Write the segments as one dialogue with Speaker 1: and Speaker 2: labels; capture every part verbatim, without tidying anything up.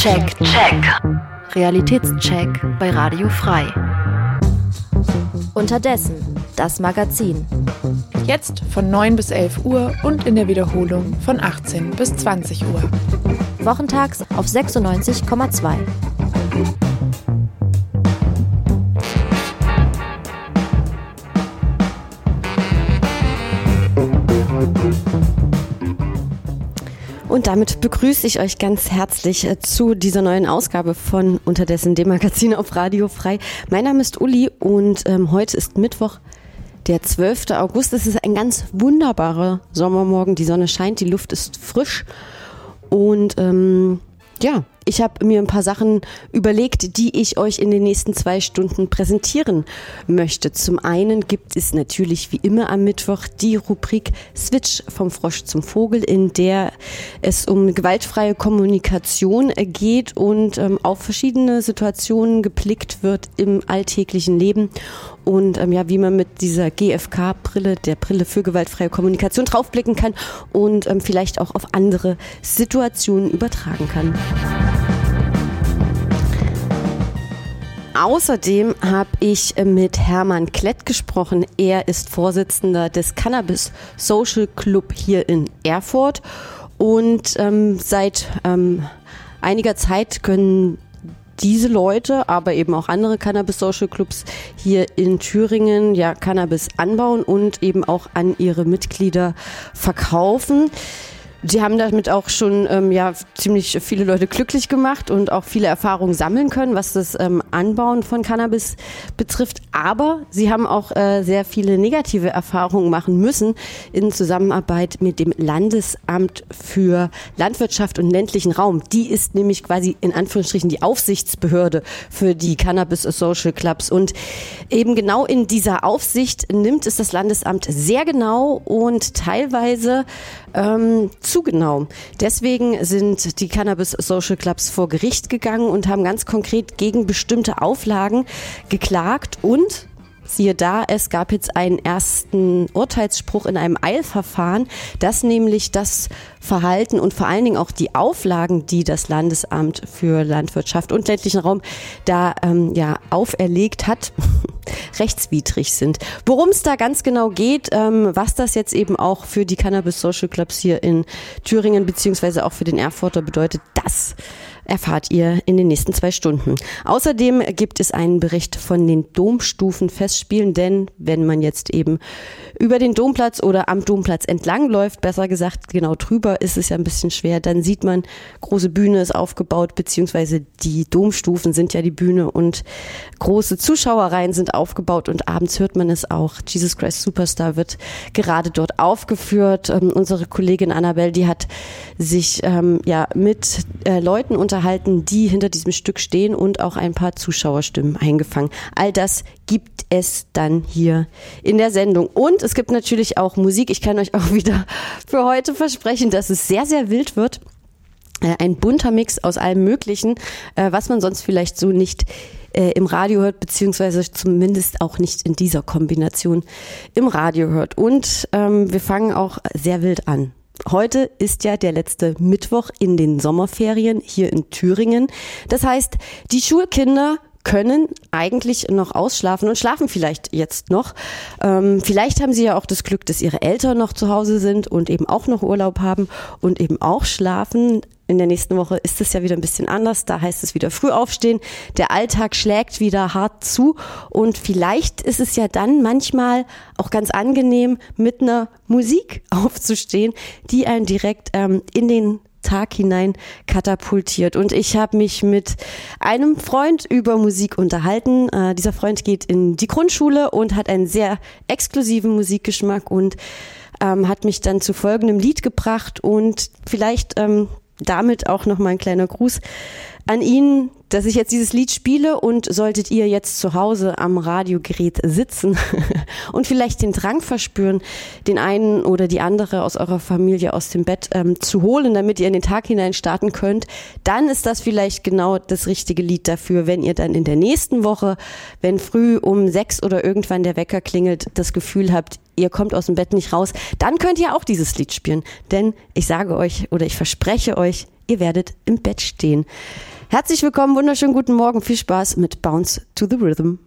Speaker 1: Check, check. Realitätscheck bei Radio Frei.
Speaker 2: Unterdessen, das Magazin.
Speaker 3: Jetzt von neun bis elf Uhr und in der Wiederholung von achtzehn bis zwanzig Uhr.
Speaker 2: Wochentags auf sechsundneunzig Komma zwei.
Speaker 4: Und damit begrüße ich euch ganz herzlich zu dieser neuen Ausgabe von Unterdessen, dem Magazin auf Radio Frei. Mein Name ist Uli und ähm, heute ist Mittwoch, der zwölfte August. Es ist ein ganz wunderbarer Sommermorgen. Die Sonne scheint, die Luft ist frisch und ähm, ja, ich habe mir ein paar Sachen überlegt, die ich euch in den nächsten zwei Stunden präsentieren möchte. Zum einen gibt es natürlich wie immer am Mittwoch die Rubrik Switch vom Frosch zum Vogel, in der es um gewaltfreie Kommunikation geht und ähm, auf verschiedene Situationen geblickt wird im alltäglichen Leben und ähm, ja, wie man mit dieser G F K-Brille, der Brille für gewaltfreie Kommunikation, draufblicken kann und ähm, vielleicht auch auf andere Situationen übertragen kann. Außerdem habe ich mit Hermann Klett gesprochen. Er ist Vorsitzender des Cannabis Social Club hier in Erfurt und ähm, seit ähm, einiger Zeit können diese Leute, aber eben auch andere Cannabis Social Clubs hier in Thüringen ja Cannabis anbauen und eben auch an ihre Mitglieder verkaufen. Sie haben damit auch schon ähm, ja, ziemlich viele Leute glücklich gemacht und auch viele Erfahrungen sammeln können, was das ähm, Anbauen von Cannabis betrifft. Aber sie haben auch äh, sehr viele negative Erfahrungen machen müssen in Zusammenarbeit mit dem Landesamt für Landwirtschaft und ländlichen Raum. Die ist nämlich quasi in Anführungsstrichen die Aufsichtsbehörde für die Cannabis Social Clubs. Und eben genau in dieser Aufsicht nimmt es das Landesamt sehr genau und teilweise ähm, zu genau. Deswegen sind die Cannabis Social Clubs vor Gericht gegangen und haben ganz konkret gegen bestimmte Auflagen geklagt und siehe da, es gab jetzt einen ersten Urteilsspruch in einem Eilverfahren, dass nämlich das Verhalten und vor allen Dingen auch die Auflagen, die das Landesamt für Landwirtschaft und ländlichen Raum da ähm, ja auferlegt hat, rechtswidrig sind. Worum es da ganz genau geht, ähm, was das jetzt eben auch für die Cannabis Social Clubs hier in Thüringen beziehungsweise auch für den Erfurter bedeutet, das erfahrt ihr in den nächsten zwei Stunden. Außerdem gibt es einen Bericht von den Domstufenfestspielen, denn wenn man jetzt eben über den Domplatz oder am Domplatz entlang läuft, besser gesagt genau drüber, ist es ja ein bisschen schwer, dann sieht man, große Bühne ist aufgebaut, beziehungsweise die Domstufen sind ja die Bühne und große Zuschauerreihen sind aufgebaut und abends hört man es auch. Jesus Christ Superstar wird gerade dort aufgeführt. Ähm, unsere Kollegin Annabelle, die hat sich ähm, ja mit äh, Leuten unterhalten, die hinter diesem Stück stehen und auch ein paar Zuschauerstimmen eingefangen. All das gibt es dann hier in der Sendung. Und es gibt natürlich auch Musik. Ich kann euch auch wieder für heute versprechen, dass es sehr, sehr wild wird. Ein bunter Mix aus allem Möglichen, was man sonst vielleicht so nicht im Radio hört, beziehungsweise zumindest auch nicht in dieser Kombination im Radio hört. Und ähm, wir fangen auch sehr wild an. Heute ist ja der letzte Mittwoch in den Sommerferien hier in Thüringen. Das heißt, die Schulkinder können eigentlich noch ausschlafen und schlafen vielleicht jetzt noch. Ähm, vielleicht haben sie ja auch das Glück, dass ihre Eltern noch zu Hause sind und eben auch noch Urlaub haben und eben auch schlafen. In der nächsten Woche ist es ja wieder ein bisschen anders. Da heißt es wieder früh aufstehen. Der Alltag schlägt wieder hart zu. Und vielleicht ist es ja dann manchmal auch ganz angenehm, mit einer Musik aufzustehen, die einen direkt ähm, in den Tag hinein katapultiert. Und ich habe mich mit einem Freund über Musik unterhalten. Äh, dieser Freund geht in die Grundschule und hat einen sehr exklusiven Musikgeschmack und ähm, hat mich dann zu folgendem Lied gebracht und vielleicht ähm, damit auch nochmal ein kleiner Gruß an ihn, dass ich jetzt dieses Lied spiele und solltet ihr jetzt zu Hause am Radiogerät sitzen und vielleicht den Drang verspüren, den einen oder die andere aus eurer Familie aus dem Bett ähm, zu holen, damit ihr in den Tag hinein starten könnt, dann ist das vielleicht genau das richtige Lied dafür, wenn ihr dann in der nächsten Woche, wenn früh um sechs oder irgendwann der Wecker klingelt, das Gefühl habt, ihr kommt aus dem Bett nicht raus, dann könnt ihr auch dieses Lied spielen. Denn ich sage euch oder ich verspreche euch, ihr werdet im Bett stehen. Herzlich willkommen, wunderschönen guten Morgen, viel Spaß mit Bounce to the Rhythm.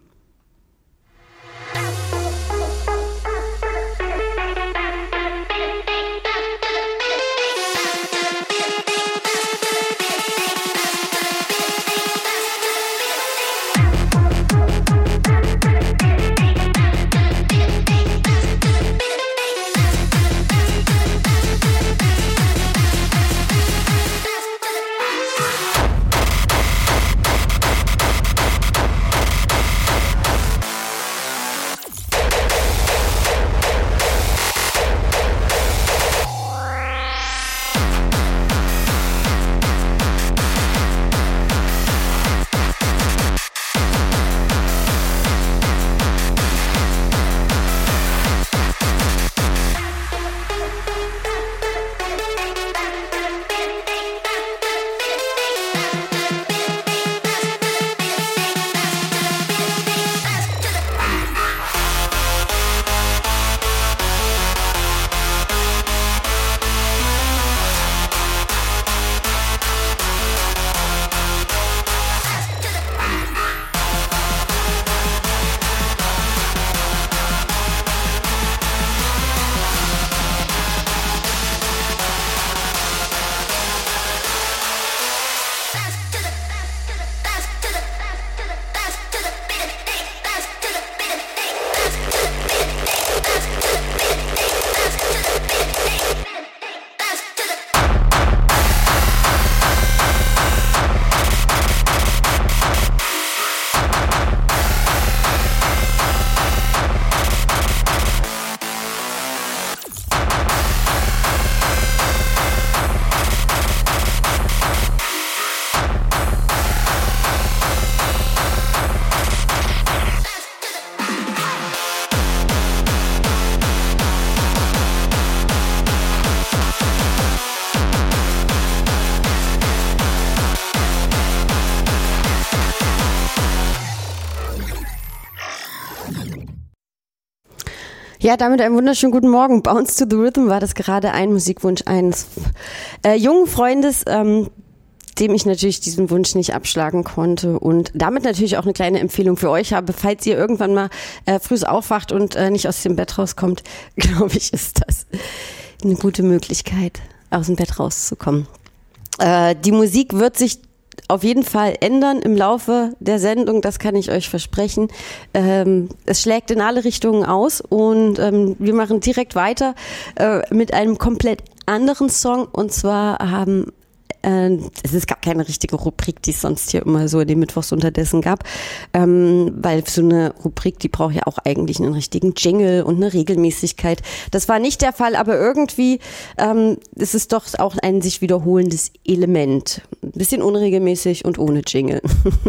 Speaker 4: Ja, damit einen wunderschönen guten Morgen. Bounce to the Rhythm war das gerade ein Musikwunsch eines äh, jungen Freundes, ähm, dem ich natürlich diesen Wunsch nicht abschlagen konnte und damit natürlich auch eine kleine Empfehlung für euch habe, falls ihr irgendwann mal äh, früh aufwacht und äh, nicht aus dem Bett rauskommt, glaube ich, ist das eine gute Möglichkeit, aus dem Bett rauszukommen. Äh, die Musik wird sich auf jeden Fall ändern im Laufe der Sendung, das kann ich euch versprechen. Ähm, es schlägt in alle Richtungen aus und ähm, wir machen direkt weiter äh, mit einem komplett anderen Song und zwar haben äh, es ist gar keine richtige Rubrik, die es sonst hier immer so in den Mittwochs unterdessen gab, ähm, weil so eine Rubrik, die braucht ja auch eigentlich einen richtigen Jingle und eine Regelmäßigkeit. Das war nicht der Fall, aber irgendwie ähm, ist es doch auch ein sich wiederholendes Element. Ein bisschen unregelmäßig und ohne Jingle.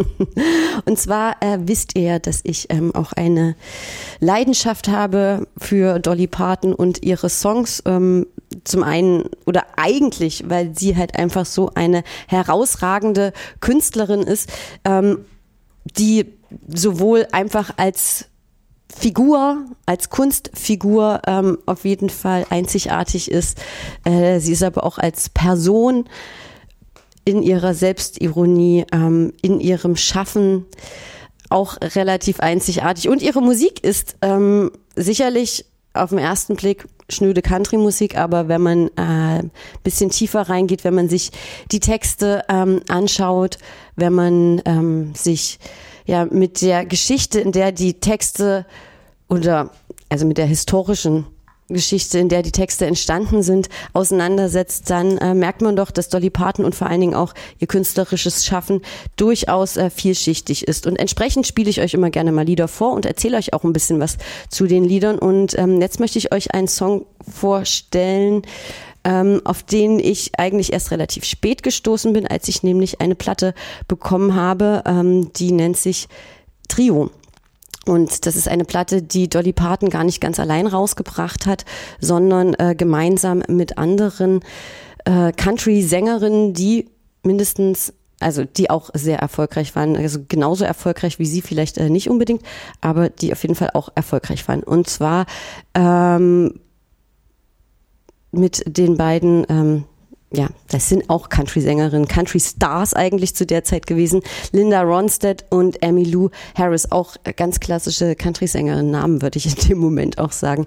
Speaker 4: Und zwar äh, wisst ihr ja, dass ich ähm, auch eine Leidenschaft habe für Dolly Parton und ihre Songs. Ähm, zum einen oder eigentlich, weil sie halt einfach so eine herausragende Künstlerin ist, ähm, die sowohl einfach als Figur, als Kunstfigur ähm, auf jeden Fall einzigartig ist. Äh, sie ist aber auch als Person in ihrer Selbstironie, ähm, in ihrem Schaffen auch relativ einzigartig. Und ihre Musik ist ähm, sicherlich auf den ersten Blick schnöde Country-Musik, aber wenn man ein äh, bisschen tiefer reingeht, wenn man sich die Texte ähm, anschaut, wenn man ähm, sich ja mit der Geschichte, in der die Texte oder also mit der historischen Geschichte, in der die Texte entstanden sind, auseinandersetzt, dann äh, merkt man doch, dass Dolly Parton und vor allen Dingen auch ihr künstlerisches Schaffen durchaus äh, vielschichtig ist. Und entsprechend spiele ich euch immer gerne mal Lieder vor und erzähle euch auch ein bisschen was zu den Liedern. Und ähm, jetzt möchte ich euch einen Song vorstellen, ähm, auf den ich eigentlich erst relativ spät gestoßen bin, als ich nämlich eine Platte bekommen habe, ähm, die nennt sich Trio. Und das ist eine Platte, die Dolly Parton gar nicht ganz allein rausgebracht hat, sondern äh, gemeinsam mit anderen äh, Country-Sängerinnen, die mindestens, also die auch sehr erfolgreich waren, also genauso erfolgreich wie sie vielleicht äh, nicht unbedingt, aber die auf jeden Fall auch erfolgreich waren. Und zwar ähm, mit den beiden ähm, ja, das sind auch Country-Sängerinnen, Country-Stars eigentlich zu der Zeit gewesen. Linda Ronstadt und Emmylou Harris, auch ganz klassische Country-Sängerinnen-Namen, würde ich in dem Moment auch sagen.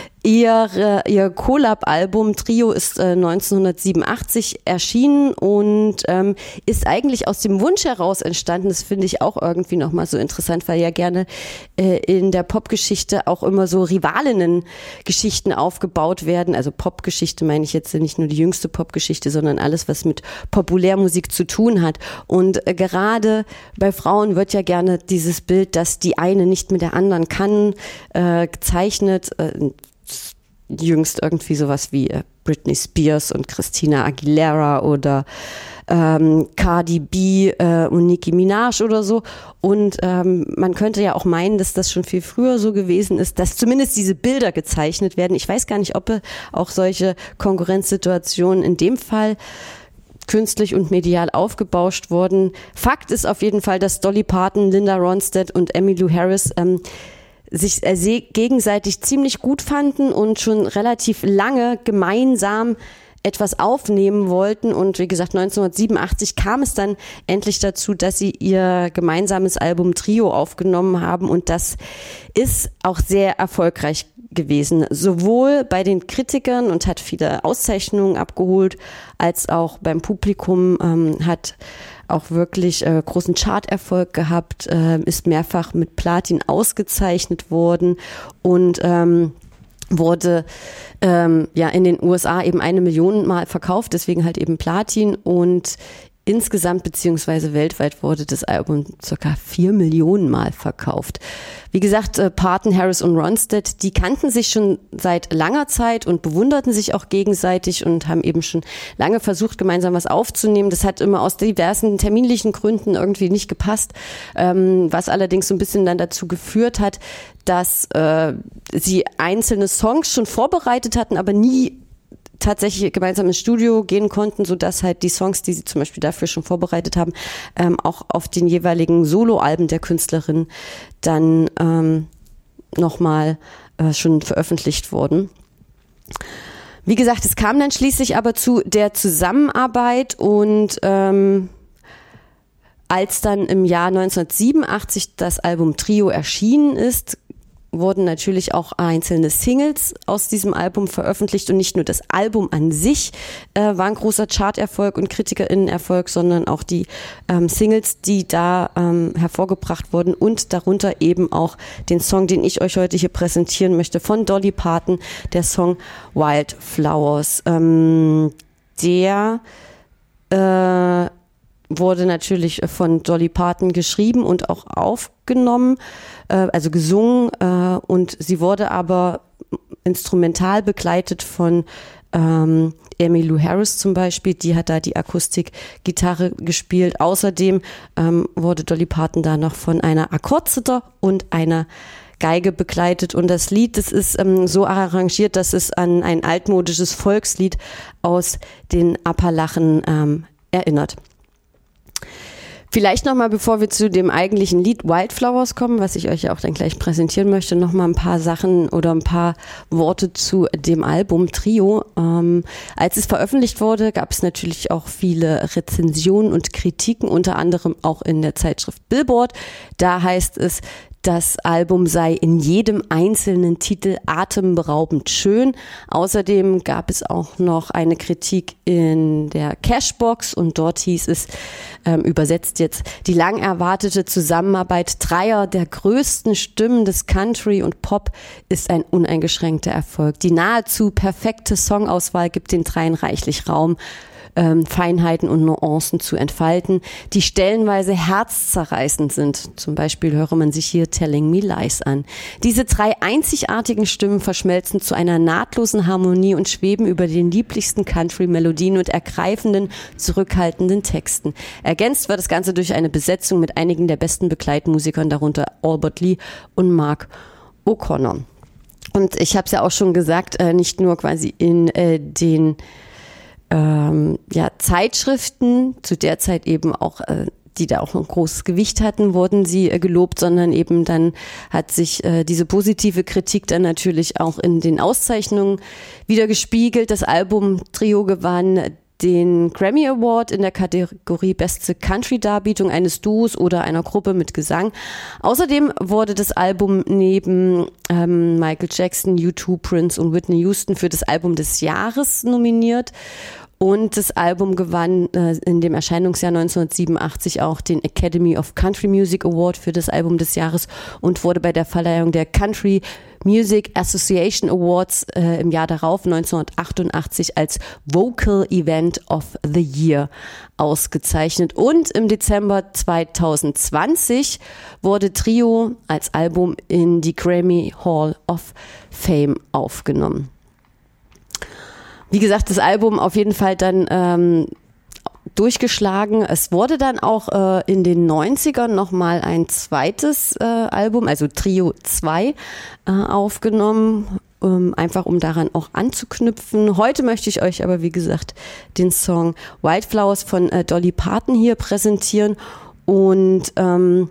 Speaker 4: Ihr, ihr Collab-Album Trio ist äh, neunzehnhundertsiebenundachtzig erschienen und ähm, ist eigentlich aus dem Wunsch heraus entstanden. Das finde ich auch irgendwie nochmal so interessant, weil ja gerne äh, in der Popgeschichte auch immer so Rivalinnen-Geschichten aufgebaut werden. Also Popgeschichte meine ich jetzt nicht nur die jüngste Popgeschichte, sondern alles, was mit Populärmusik zu tun hat. Und äh, gerade bei Frauen wird ja gerne dieses Bild, dass die eine nicht mit der anderen kann, äh, gezeichnet. Äh, jüngst irgendwie sowas wie äh, Britney Spears und Christina Aguilera oder ähm, Cardi B äh, und Nicki Minaj oder so. Und ähm, man könnte ja auch meinen, dass das schon viel früher so gewesen ist, dass zumindest diese Bilder gezeichnet werden. Ich weiß gar nicht, ob auch solche Konkurrenzsituationen in dem Fall künstlich und medial aufgebauscht wurden. Fakt ist auf jeden Fall, dass Dolly Parton, Linda Ronstadt und Emmylou Harris ähm, sich äh, gegenseitig ziemlich gut fanden und schon relativ lange gemeinsam etwas aufnehmen wollten. Und wie gesagt, neunzehnhundertsiebenundachtzig kam es dann endlich dazu, dass sie ihr gemeinsames Album Trio aufgenommen haben. Und das ist auch sehr erfolgreich gewesen, sowohl bei den Kritikern und hat viele Auszeichnungen abgeholt, als auch beim Publikum, ähm, hat auch wirklich äh, großen Charterfolg gehabt, äh, ist mehrfach mit Platin ausgezeichnet worden und ähm, wurde ähm, ja in den U S A eben eine Million Mal verkauft, deswegen halt eben Platin, und insgesamt beziehungsweise weltweit wurde das Album circa vier Millionen Mal verkauft. Wie gesagt, äh, Parton, Harris und Ronstadt, die kannten sich schon seit langer Zeit und bewunderten sich auch gegenseitig und haben eben schon lange versucht, gemeinsam was aufzunehmen. Das hat immer aus diversen terminlichen Gründen irgendwie nicht gepasst, ähm, was allerdings so ein bisschen dann dazu geführt hat, dass äh, sie einzelne Songs schon vorbereitet hatten, aber nie tatsächlich gemeinsam ins Studio gehen konnten, sodass halt die Songs, die sie zum Beispiel dafür schon vorbereitet haben, ähm, auch auf den jeweiligen Soloalben der Künstlerin dann ähm, nochmal äh, schon veröffentlicht wurden. Wie gesagt, es kam dann schließlich aber zu der Zusammenarbeit und ähm, als dann im Jahr neunzehnhundertsiebenundachtzig das Album Trio erschienen ist, wurden natürlich auch einzelne Singles aus diesem Album veröffentlicht, und nicht nur das Album an sich äh, war ein großer Charterfolg und KritikerInnenerfolg, sondern auch die ähm, Singles, die da ähm, hervorgebracht wurden, und darunter eben auch den Song, den ich euch heute hier präsentieren möchte, von Dolly Parton, der Song Wildflowers. Ähm, der äh, wurde natürlich von Dolly Parton geschrieben und auch aufgenommen, äh, also gesungen, äh, und sie wurde aber instrumental begleitet von ähm, Emmylou Harris zum Beispiel, die hat da die Akustikgitarre gespielt. Außerdem ähm, wurde Dolly Parton da noch von einer Akkordzither und einer Geige begleitet, und das Lied, das ist ähm, so arrangiert, dass es an ein altmodisches Volkslied aus den Appalachen ähm, erinnert. Vielleicht nochmal, bevor wir zu dem eigentlichen Lied Wildflowers kommen, was ich euch ja auch dann gleich präsentieren möchte, nochmal ein paar Sachen oder ein paar Worte zu dem Album Trio. Ähm, als es veröffentlicht wurde, gab es natürlich auch viele Rezensionen und Kritiken, unter anderem auch in der Zeitschrift Billboard. Da heißt es, das Album sei in jedem einzelnen Titel atemberaubend schön. Außerdem gab es auch noch eine Kritik in der Cashbox, und dort hieß es, ähm, übersetzt jetzt, die lang erwartete Zusammenarbeit dreier der größten Stimmen des Country und Pop ist ein uneingeschränkter Erfolg. Die nahezu perfekte Songauswahl gibt den dreien reichlich Raum, Ähm, Feinheiten und Nuancen zu entfalten, die stellenweise herzzerreißend sind. Zum Beispiel höre man sich hier Telling Me Lies an. Diese drei einzigartigen Stimmen verschmelzen zu einer nahtlosen Harmonie und schweben über den lieblichsten Country-Melodien und ergreifenden, zurückhaltenden Texten. Ergänzt wird das Ganze durch eine Besetzung mit einigen der besten Begleitmusikern, darunter Albert Lee und Mark O'Connor. Und ich habe es ja auch schon gesagt, äh, nicht nur quasi in äh, den Ähm, ja, Zeitschriften, zu der Zeit eben auch, äh, die da auch ein großes Gewicht hatten, wurden sie äh, gelobt, sondern eben dann hat sich äh, diese positive Kritik dann natürlich auch in den Auszeichnungen wieder gespiegelt. Das Album Trio gewann den Grammy Award in der Kategorie Beste Country-Darbietung eines Duos oder einer Gruppe mit Gesang. Außerdem wurde das Album neben ähm, Michael Jackson, U zwei, Prince und Whitney Houston für das Album des Jahres nominiert. Und das Album gewann äh, in dem Erscheinungsjahr neunzehnhundertsiebenundachtzig auch den Academy of Country Music Award für das Album des Jahres und wurde bei der Verleihung der Country Music Association Awards äh, im Jahr darauf, neunzehnhundertachtundachtzig, als Vocal Event of the Year ausgezeichnet. Und im Dezember zweitausendzwanzig wurde Trio als Album in die Grammy Hall of Fame aufgenommen. Wie gesagt, das Album auf jeden Fall dann ähm, durchgeschlagen. Es wurde dann auch äh, in den neunzigern nochmal ein zweites äh, Album, also Trio zwei, äh, aufgenommen, ähm, einfach um daran auch anzuknüpfen. Heute möchte ich euch aber, wie gesagt, den Song Wildflowers von äh, Dolly Parton hier präsentieren. Und ähm,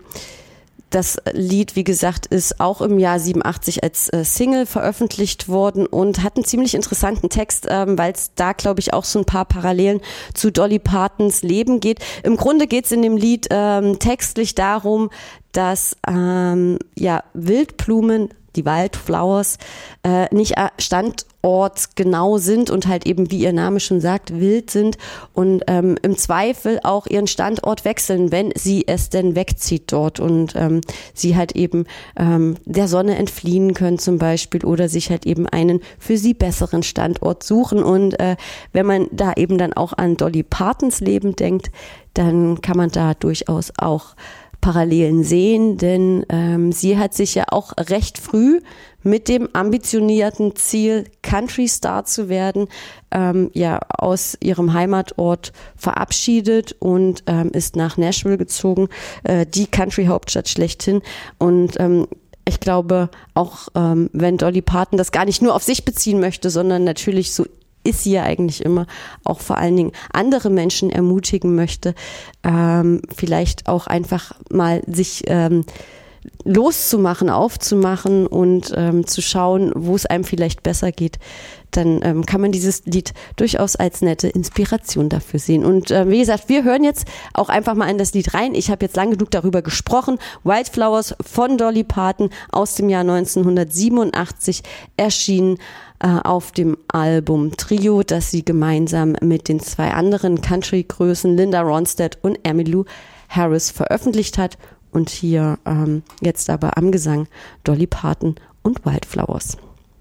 Speaker 4: das Lied, wie gesagt, ist auch im Jahr siebenundachtzig als äh, Single veröffentlicht worden und hat einen ziemlich interessanten Text, ähm, weil es da, glaube ich, auch so ein paar Parallelen zu Dolly Partons Leben geht. Im Grunde geht es in dem Lied ähm, textlich darum, dass ähm, ja Wildblumen, die Wildflowers, äh, nicht standortgenau sind und halt eben, wie ihr Name schon sagt, wild sind und ähm, im Zweifel auch ihren Standort wechseln, wenn sie es denn wegzieht dort und ähm, sie halt eben ähm, der Sonne entfliehen können zum Beispiel oder sich halt eben einen für sie besseren Standort suchen. Und äh, wenn man da eben dann auch an Dolly Partons Leben denkt, dann kann man da durchaus auch Parallelen sehen, denn ähm, sie hat sich ja auch recht früh mit dem ambitionierten Ziel, Country Star zu werden, ähm, ja aus ihrem Heimatort verabschiedet und ähm, ist nach Nashville gezogen, äh, die Country-Hauptstadt schlechthin. Und ähm, ich glaube, auch ähm, wenn Dolly Parton das gar nicht nur auf sich beziehen möchte, sondern natürlich so ist sie ja eigentlich immer, auch vor allen Dingen andere Menschen ermutigen möchte, ähm, vielleicht auch einfach mal sich ähm, loszumachen, aufzumachen und ähm, zu schauen, wo es einem vielleicht besser geht, dann ähm, kann man dieses Lied durchaus als nette Inspiration dafür sehen. Und äh, wie gesagt, wir hören jetzt auch einfach mal in das Lied rein. Ich habe jetzt lang genug darüber gesprochen. Wildflowers von Dolly Parton aus dem Jahr neunzehnhundertsiebenundachtzig erschienen äh, auf dem Album Trio, das sie gemeinsam mit den zwei anderen Country-Größen Linda Ronstadt und Emmylou Harris veröffentlicht hat. Und hier ähm, jetzt aber am Gesang Dolly Parton und Wildflowers.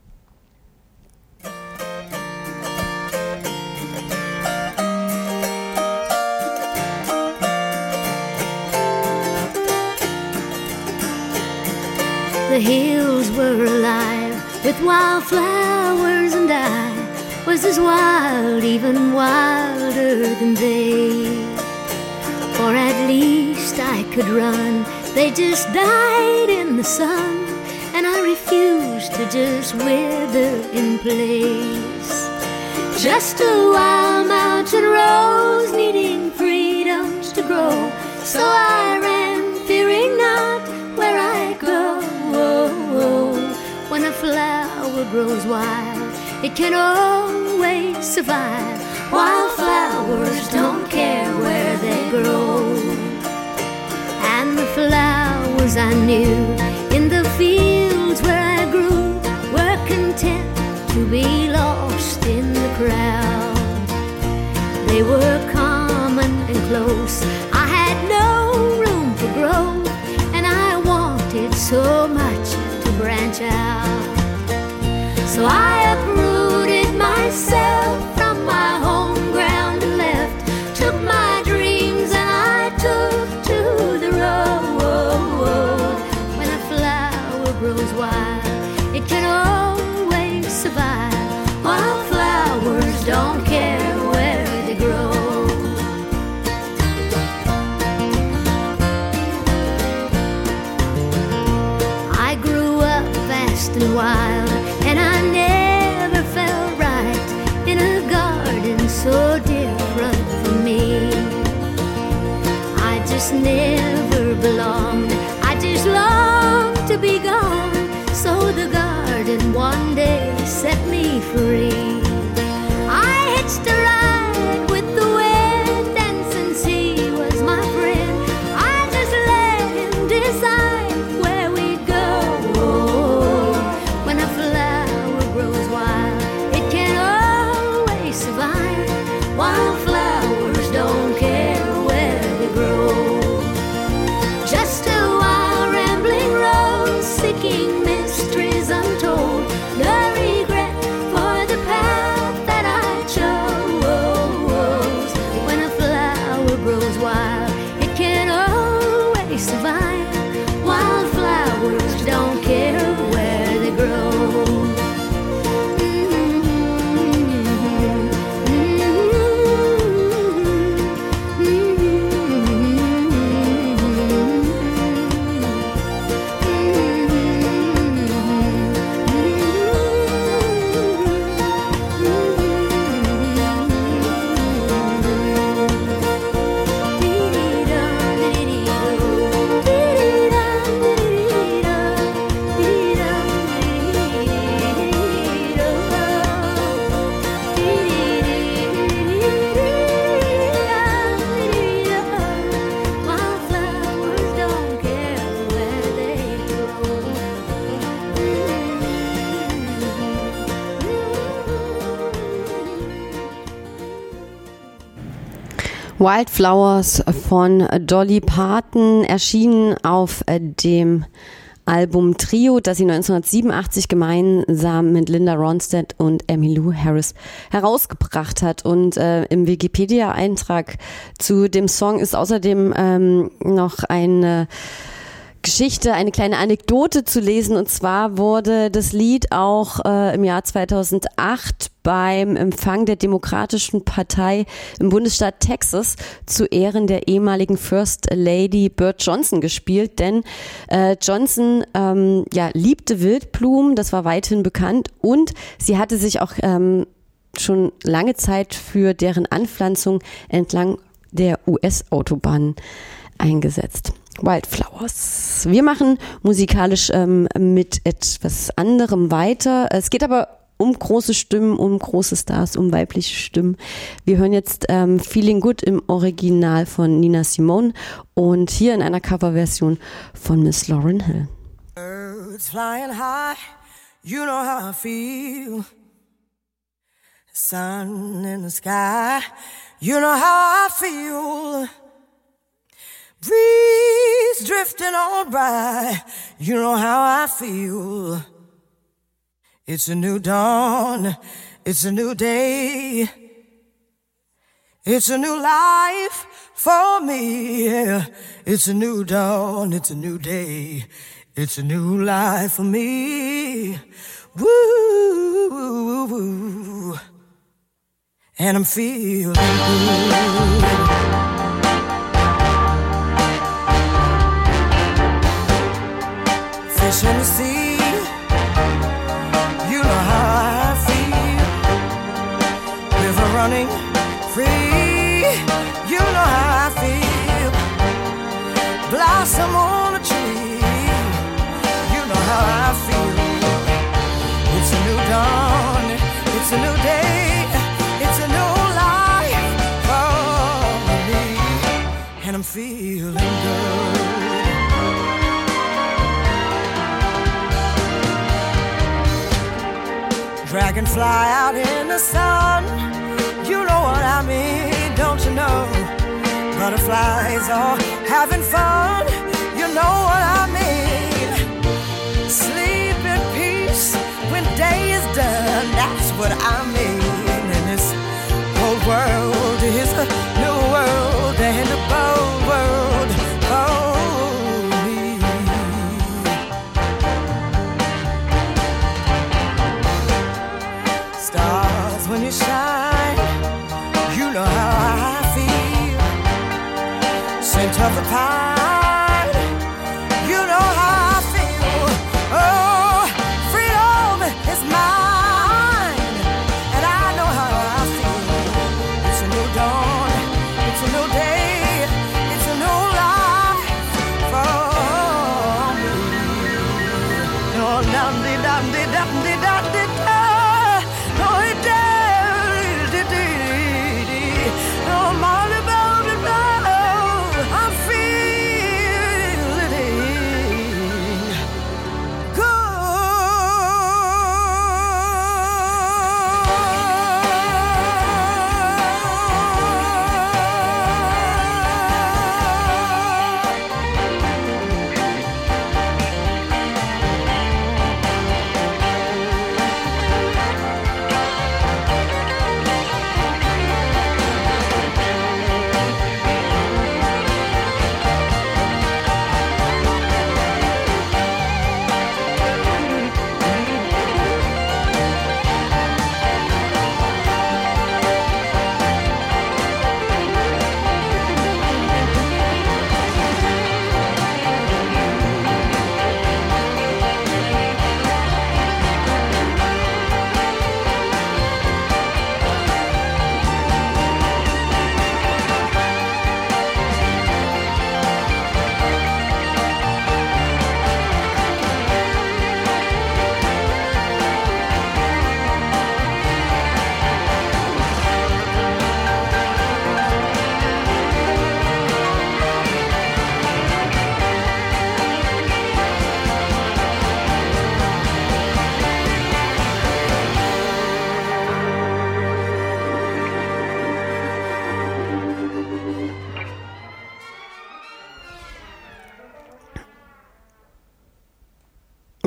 Speaker 5: The hills were alive with wildflowers, and I was as wild, even wilder than they. Or at least I could run. They just died in the sun, and I refused to just wither in place. Just a wild mountain rose needing freedoms to grow, so I ran, fearing not where I go. When a flower grows wild, it can always survive. Wildflowers don't care where they grow. And the flowers I knew in the fields where I grew were content to be lost in the crowd. They were common and close. I had no room for growth, and I wanted so much to branch out. So I uprooted myself from my home ground and left, took my dreams and I took to the road. When a flower grows wild, it can always survive. Wildflowers don't care where they grow. I grew up fast and wild, and I never felt right in a garden so different from me. I just never belonged, I just longed to be gone. So the garden one day set me free. I hitched a ride with
Speaker 4: Wildflowers von Dolly Parton, erschienen auf dem Album Trio, das sie neunzehnhundertsiebenundachtzig gemeinsam mit Linda Ronstadt und Emmylou Harris herausgebracht hat. Und äh, im Wikipedia-Eintrag zu dem Song ist außerdem ähm, noch eine Geschichte, eine kleine Anekdote zu lesen. Und zwar wurde das Lied auch äh, im Jahr zweitausendacht beim Empfang der Demokratischen Partei im Bundesstaat Texas zu Ehren der ehemaligen First Lady Bird Johnson gespielt. Denn äh, Johnson ähm, ja, liebte Wildblumen, das war weithin bekannt. Und sie hatte sich auch ähm, schon lange Zeit für deren Anpflanzung entlang der U S-Autobahn eingesetzt. Wildflowers. Wir machen musikalisch ähm, mit etwas anderem weiter. Es geht aber um große Stimmen, um große Stars, um weibliche Stimmen. Wir hören jetzt ähm, Feeling Good im Original von Nina Simone und hier in einer Coverversion von Miss Lauryn Hill.
Speaker 6: Birds flying high, you know how I feel. Sun in the sky, you know how I feel. Breeze drifting on by, you know how I feel. It's a new dawn, it's a new day. It's a new life for me. Yeah. It's a new dawn, it's a new day. It's a new life for me. Woo, woo, woo. And I'm feeling good. Fish in the sea, you know how I feel. River running free, you know how I feel. Blossom on a tree, you know how I feel. It's a new dawn, it's a new day, it's a new life for me. And I'm feeling good. Dragonfly out in the sun, you know what I mean, don't you know? Butterflies are having fun, you know what I mean. Sleep in peace when day is done, that's what I mean. And this whole world is a new world and a bold world for me. Stars when you shine, you know how I feel. Scent of the pine, you know how I feel. Oh, freedom is mine, and I know how I feel. It's a new dawn, it's a new day, it's a new life for me. Oh, dum-de-dum-de-dum-de-dum-de-dum.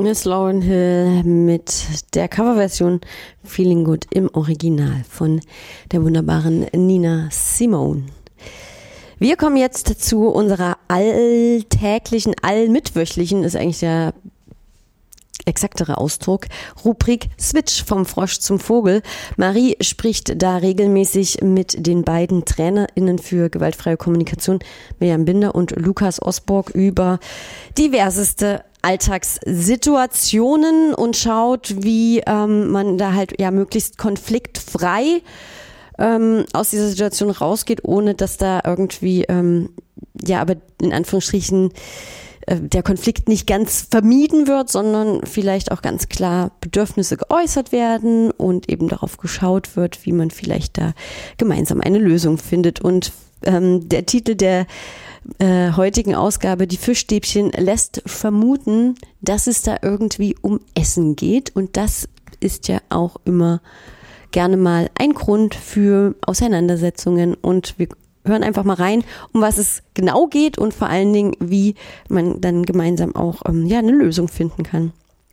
Speaker 4: Miss Lauryn Hill mit der Coverversion Feeling Good im Original von der wunderbaren Nina Simone. Wir kommen jetzt zu unserer alltäglichen, allmitwöchlichen, ist eigentlich der exaktere Ausdruck, Rubrik Switch vom Frosch zum Vogel. Marie spricht da regelmäßig mit den beiden TrainerInnen für gewaltfreie Kommunikation, Mirjam Binder und Lukas Osborg, über diverseste Alltagssituationen und schaut, wie ähm, man da halt ja möglichst konfliktfrei ähm, aus dieser Situation rausgeht, ohne dass da irgendwie, ähm, ja, aber in Anführungsstrichen äh, der Konflikt nicht ganz vermieden wird, sondern vielleicht auch ganz klar Bedürfnisse geäußert werden und eben darauf geschaut wird, wie man vielleicht da gemeinsam eine Lösung findet. Und ähm, der Titel der Äh, heutigen Ausgabe, die Fischstäbchen, lässt vermuten, dass es da irgendwie um Essen geht, und das ist ja auch immer gerne mal ein Grund für Auseinandersetzungen, und wir hören einfach mal rein, um was es genau geht und vor allen Dingen, wie man dann gemeinsam auch ähm, ja, eine Lösung finden kann.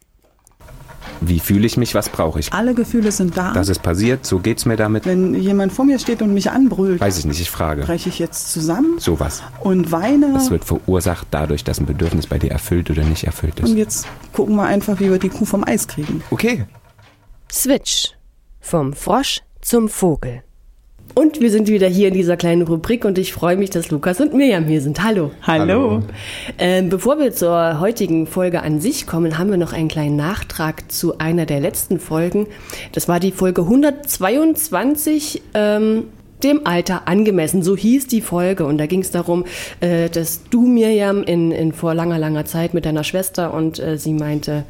Speaker 7: Wie fühle ich mich, was brauche ich?
Speaker 8: Alle Gefühle sind da.
Speaker 7: Das ist passiert, so geht's mir damit.
Speaker 8: Wenn jemand vor mir steht und mich anbrüllt,
Speaker 7: weiß ich nicht, ich frage.
Speaker 8: breche ich jetzt zusammen
Speaker 7: Sowas.
Speaker 8: und weine.
Speaker 7: Das wird verursacht dadurch, dass ein Bedürfnis bei dir erfüllt oder nicht erfüllt ist.
Speaker 8: Und jetzt gucken wir einfach, wie wir die Kuh vom Eis kriegen.
Speaker 7: Okay.
Speaker 2: Switch. Vom Frosch zum Vogel.
Speaker 9: Und wir sind wieder hier in dieser kleinen Rubrik und ich freue mich, dass Lukas und Mirjam hier sind. Hallo.
Speaker 8: Hallo.
Speaker 9: Ähm, bevor wir zur heutigen Folge an sich kommen, haben wir noch einen kleinen Nachtrag zu einer der letzten Folgen. Das war die Folge hundertzweiundzwanzig, ähm, dem Alter angemessen. So hieß die Folge. Und da ging es darum, äh, dass du, Mirjam, in, in vor langer, langer Zeit mit deiner Schwester, und äh, sie meinte,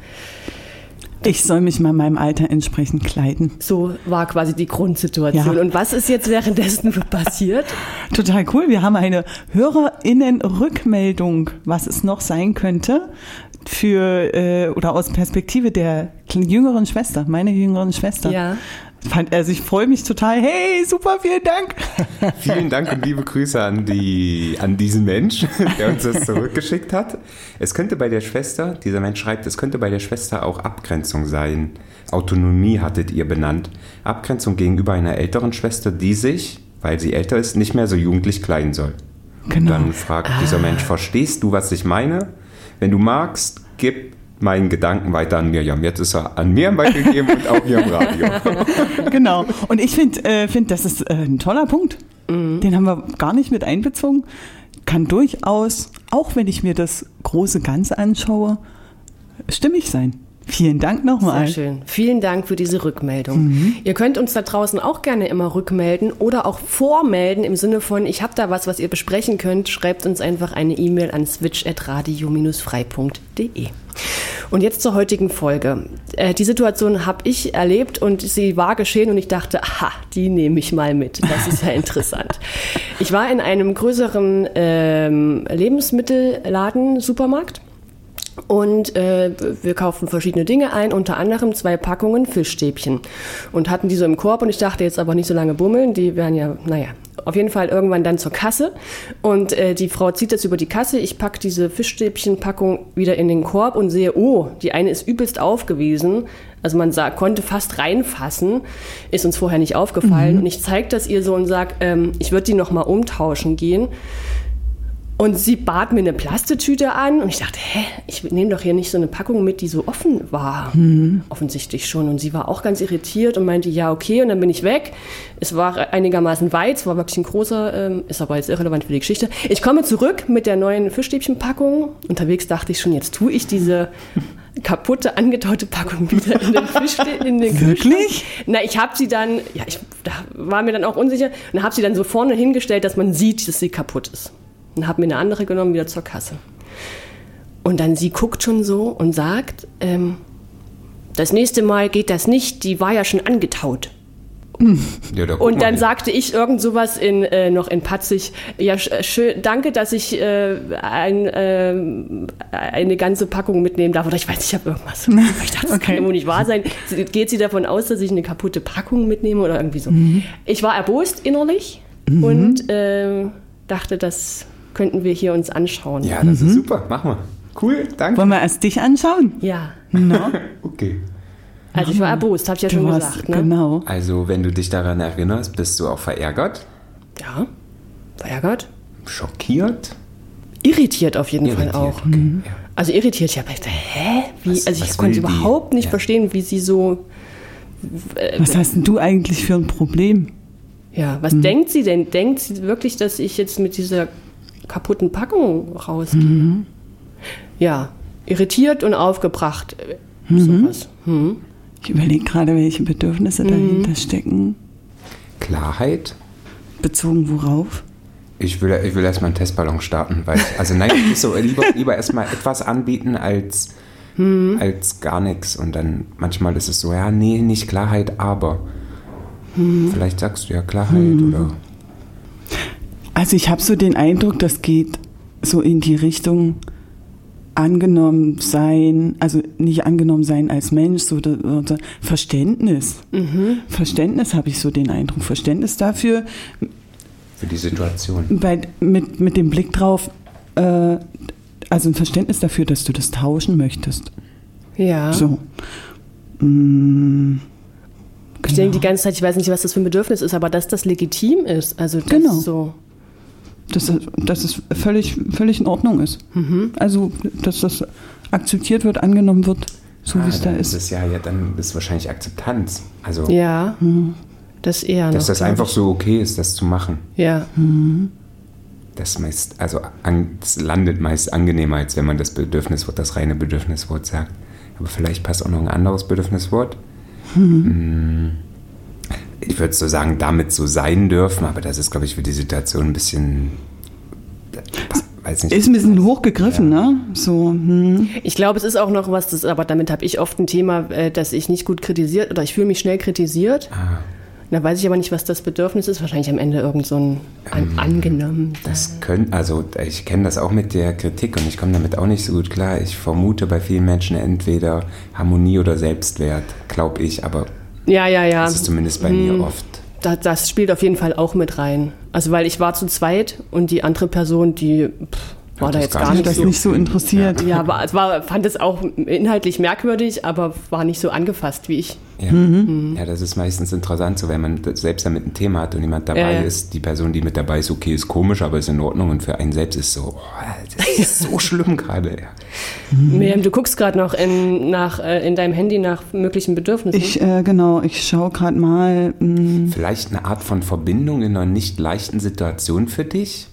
Speaker 8: ich soll mich mal meinem Alter entsprechend kleiden.
Speaker 9: so war quasi die Grundsituation.
Speaker 8: Ja.
Speaker 9: Und was ist jetzt währenddessen passiert?
Speaker 8: Total cool. Wir haben eine HörerInnen-Rückmeldung, was es noch sein könnte, für äh, oder aus Perspektive der jüngeren Schwester, meine jüngeren Schwester.
Speaker 9: Ja.
Speaker 8: Also ich freue mich total. Hey, super, vielen Dank.
Speaker 7: Vielen Dank und liebe Grüße an, die, an diesen Mensch, der uns das zurückgeschickt hat. Es könnte bei der Schwester, dieser Mensch schreibt, es könnte bei der Schwester auch Abgrenzung sein. Autonomie hattet ihr benannt. Abgrenzung gegenüber einer älteren Schwester, die sich, weil sie älter ist, nicht mehr so jugendlich kleiden soll.
Speaker 8: Genau.
Speaker 7: Dann fragt dieser Mensch, verstehst du, was ich meine? Wenn du magst, gib meinen Gedanken weiter an Mirjam. Jetzt ist er an Mirjam weitergegeben und auch hier im Radio.
Speaker 8: Genau. Und ich finde, äh, find, das ist äh, ein toller Punkt. Mhm. Den haben wir gar nicht mit einbezogen. Kann durchaus, auch wenn ich mir das große Ganze anschaue, stimmig sein. Vielen Dank nochmal.
Speaker 9: Sehr schön. Vielen Dank für diese Rückmeldung. Mhm. Ihr könnt uns da draußen auch gerne immer rückmelden oder auch vormelden im Sinne von, ich habe da was, was ihr besprechen könnt. Schreibt uns einfach eine E-Mail an switch at radio dash frei punkt de. Und jetzt zur heutigen Folge. Äh, die Situation habe ich erlebt und sie war geschehen und ich dachte, aha, die nehme ich mal mit. Das ist ja interessant. Ich war in einem größeren ähm, Lebensmittelladen, Supermarkt. Und äh, wir kauften verschiedene Dinge ein, unter anderem zwei Packungen Fischstäbchen und hatten die so im Korb und ich dachte jetzt aber nicht so lange bummeln, die werden ja, naja, auf jeden Fall irgendwann dann zur Kasse und äh, die Frau zieht jetzt über die Kasse, ich packe diese Fischstäbchenpackung wieder in den Korb und sehe, oh, die eine ist übelst aufgewiesen, also man sah, konnte fast reinfassen, ist uns vorher nicht aufgefallen, mhm. und ich zeige das ihr so und sage, ähm, ich würde die nochmal umtauschen gehen. Und sie bat mir eine Plastetüte an und ich dachte, hä, ich nehme doch hier nicht so eine Packung mit, die so offen war. Mhm. Offensichtlich schon. Und sie war auch ganz irritiert und meinte, ja, okay. Und dann bin ich weg. Es war einigermaßen weit, es war wirklich ein großer, ähm, ist aber jetzt irrelevant für die Geschichte. Ich komme zurück mit der neuen Fischstäbchenpackung. Unterwegs dachte ich schon, jetzt tue ich diese kaputte, angetaute Packung wieder in den Fischstäbchen. In den
Speaker 8: Wirklich?
Speaker 9: Na, ich habe sie dann, ja, ich da war mir dann auch unsicher, und habe sie dann so vorne hingestellt, dass man sieht, dass sie kaputt ist. Und habe mir eine andere genommen, wieder zur Kasse. Und dann sie guckt schon so und sagt, ähm, das nächste Mal geht das nicht, die war ja schon angetaut.
Speaker 7: Ja, da
Speaker 9: und dann sagte ich irgend sowas in, äh, noch in Patzig, ja, schön, danke, dass ich äh, ein, äh, eine ganze Packung mitnehmen darf. Oder ich weiß nicht, ich habe irgendwas. Ich dachte, das okay. kann wohl nicht wahr sein. Geht sie davon aus, dass ich eine kaputte Packung mitnehme oder irgendwie so? Mhm. Ich war erbost innerlich mhm. und äh, dachte, das könnten wir hier uns anschauen.
Speaker 7: Ja, das mhm. ist super. Machen wir. Cool, danke.
Speaker 8: Wollen wir erst dich anschauen?
Speaker 9: Ja.
Speaker 8: No?
Speaker 7: Okay.
Speaker 9: Also ich war erbost, hab ich ja
Speaker 8: Du
Speaker 9: schon
Speaker 8: warst-
Speaker 9: gesagt. Ne?
Speaker 8: Genau.
Speaker 7: Also, wenn du dich daran erinnerst, bist du auch verärgert,
Speaker 9: Ja, verärgert.
Speaker 7: schockiert,
Speaker 9: Irritiert auf jeden
Speaker 7: irritiert.
Speaker 9: Fall auch.
Speaker 7: Okay. Ja.
Speaker 9: Also irritiert, ich habe gedacht, hä? Wie?
Speaker 7: Was-
Speaker 9: also
Speaker 7: was
Speaker 9: ich konnte
Speaker 7: will die?
Speaker 9: überhaupt nicht
Speaker 7: Ja.
Speaker 9: verstehen, wie sie so...
Speaker 8: Was hast denn du eigentlich für ein Problem?
Speaker 9: Ja, was
Speaker 8: Mhm.
Speaker 9: denkt sie denn? Denkt sie wirklich, dass ich jetzt mit dieser kaputten Packung rausgehe?
Speaker 8: Mhm.
Speaker 9: Ja, irritiert und aufgebracht. äh,
Speaker 8: Mhm.
Speaker 9: Sowas. Hm.
Speaker 8: Ich überlege gerade, welche Bedürfnisse dahinter stecken.
Speaker 7: Klarheit.
Speaker 8: Bezogen worauf?
Speaker 7: Ich will, ich will erstmal einen Testballon starten, weil, also nein, ich so, lieber, lieber erstmal etwas anbieten als, als gar nichts. Und dann manchmal ist es so, ja, nee, nicht Klarheit, aber vielleicht sagst du ja Klarheit oder.
Speaker 8: Also ich habe so den Eindruck, das geht so in die Richtung angenommen sein, also nicht angenommen sein als Mensch, so oder, oder Verständnis. Verständnis habe ich so den Eindruck, Verständnis dafür,
Speaker 7: Für die Situation.
Speaker 8: bei, mit, mit dem Blick drauf, äh, also ein Verständnis dafür, dass du das tauschen möchtest.
Speaker 9: Ja.
Speaker 8: So. Mm,
Speaker 9: Ich denke die ganze Zeit, ich weiß nicht, was das für ein Bedürfnis ist, aber dass das legitim ist. Also das
Speaker 8: Genau.
Speaker 9: so.
Speaker 8: dass, es- dass es völlig, völlig in Ordnung ist. Also, dass das akzeptiert wird, angenommen wird, so wie
Speaker 7: Ah,
Speaker 8: es da
Speaker 7: dann
Speaker 8: ist.
Speaker 7: ist es ja, ja, dann ist es wahrscheinlich Akzeptanz. Also,
Speaker 9: Ja, das eher noch.
Speaker 7: dass das
Speaker 9: glaub
Speaker 7: einfach
Speaker 9: ich.
Speaker 7: so okay ist, das zu machen.
Speaker 9: Ja.
Speaker 7: Das meist, also an, es landet meist angenehmer, als wenn man das Bedürfniswort, das reine Bedürfniswort sagt. Aber vielleicht passt auch noch ein anderes Bedürfniswort. Hm. Ich würde so sagen, damit so sein dürfen, aber das ist, glaube ich, für die Situation ein bisschen, weiß nicht.
Speaker 8: Ist ein bisschen hochgegriffen, ne? So, hm.
Speaker 9: Ich glaube, es ist auch noch was, das, aber damit habe ich oft ein Thema, äh, dass ich nicht gut kritisiert oder ich fühle mich schnell kritisiert.
Speaker 7: Ah.
Speaker 9: Da weiß ich aber nicht, was das Bedürfnis ist. Wahrscheinlich am Ende irgend so ein an, angenommen.
Speaker 7: Das können, also ich kenne das auch mit der Kritik und ich komme damit auch nicht so gut klar. Ich vermute bei vielen Menschen entweder Harmonie oder Selbstwert, glaube ich, aber
Speaker 9: Ja, ja, ja.
Speaker 7: das ist zumindest bei mir oft.
Speaker 9: Das, das spielt auf jeden Fall auch mit rein. Also weil ich war zu zweit und die andere Person, die pff, war
Speaker 7: Hat
Speaker 9: da
Speaker 7: das
Speaker 9: jetzt
Speaker 7: gar
Speaker 9: gar
Speaker 7: nicht
Speaker 8: das
Speaker 9: nicht so.
Speaker 8: nicht so interessiert.
Speaker 9: Ja, war, es war, fand es auch inhaltlich merkwürdig, aber war nicht so angefasst wie ich.
Speaker 7: Ja. ja, das ist meistens interessant, so wenn man selbst damit ein Thema hat und jemand dabei
Speaker 9: Ja, ja.
Speaker 7: ist, die Person, die mit dabei ist, okay, ist komisch, aber ist in Ordnung und für einen selbst ist so, oh, das ist so schlimm gerade. Ja.
Speaker 9: Miriam, du guckst gerade noch in, nach, äh, in deinem Handy nach möglichen Bedürfnissen.
Speaker 8: Ich, äh, genau, ich schaue gerade mal. Mh,
Speaker 7: Vielleicht eine Art von Verbindung in einer nicht leichten Situation für dich?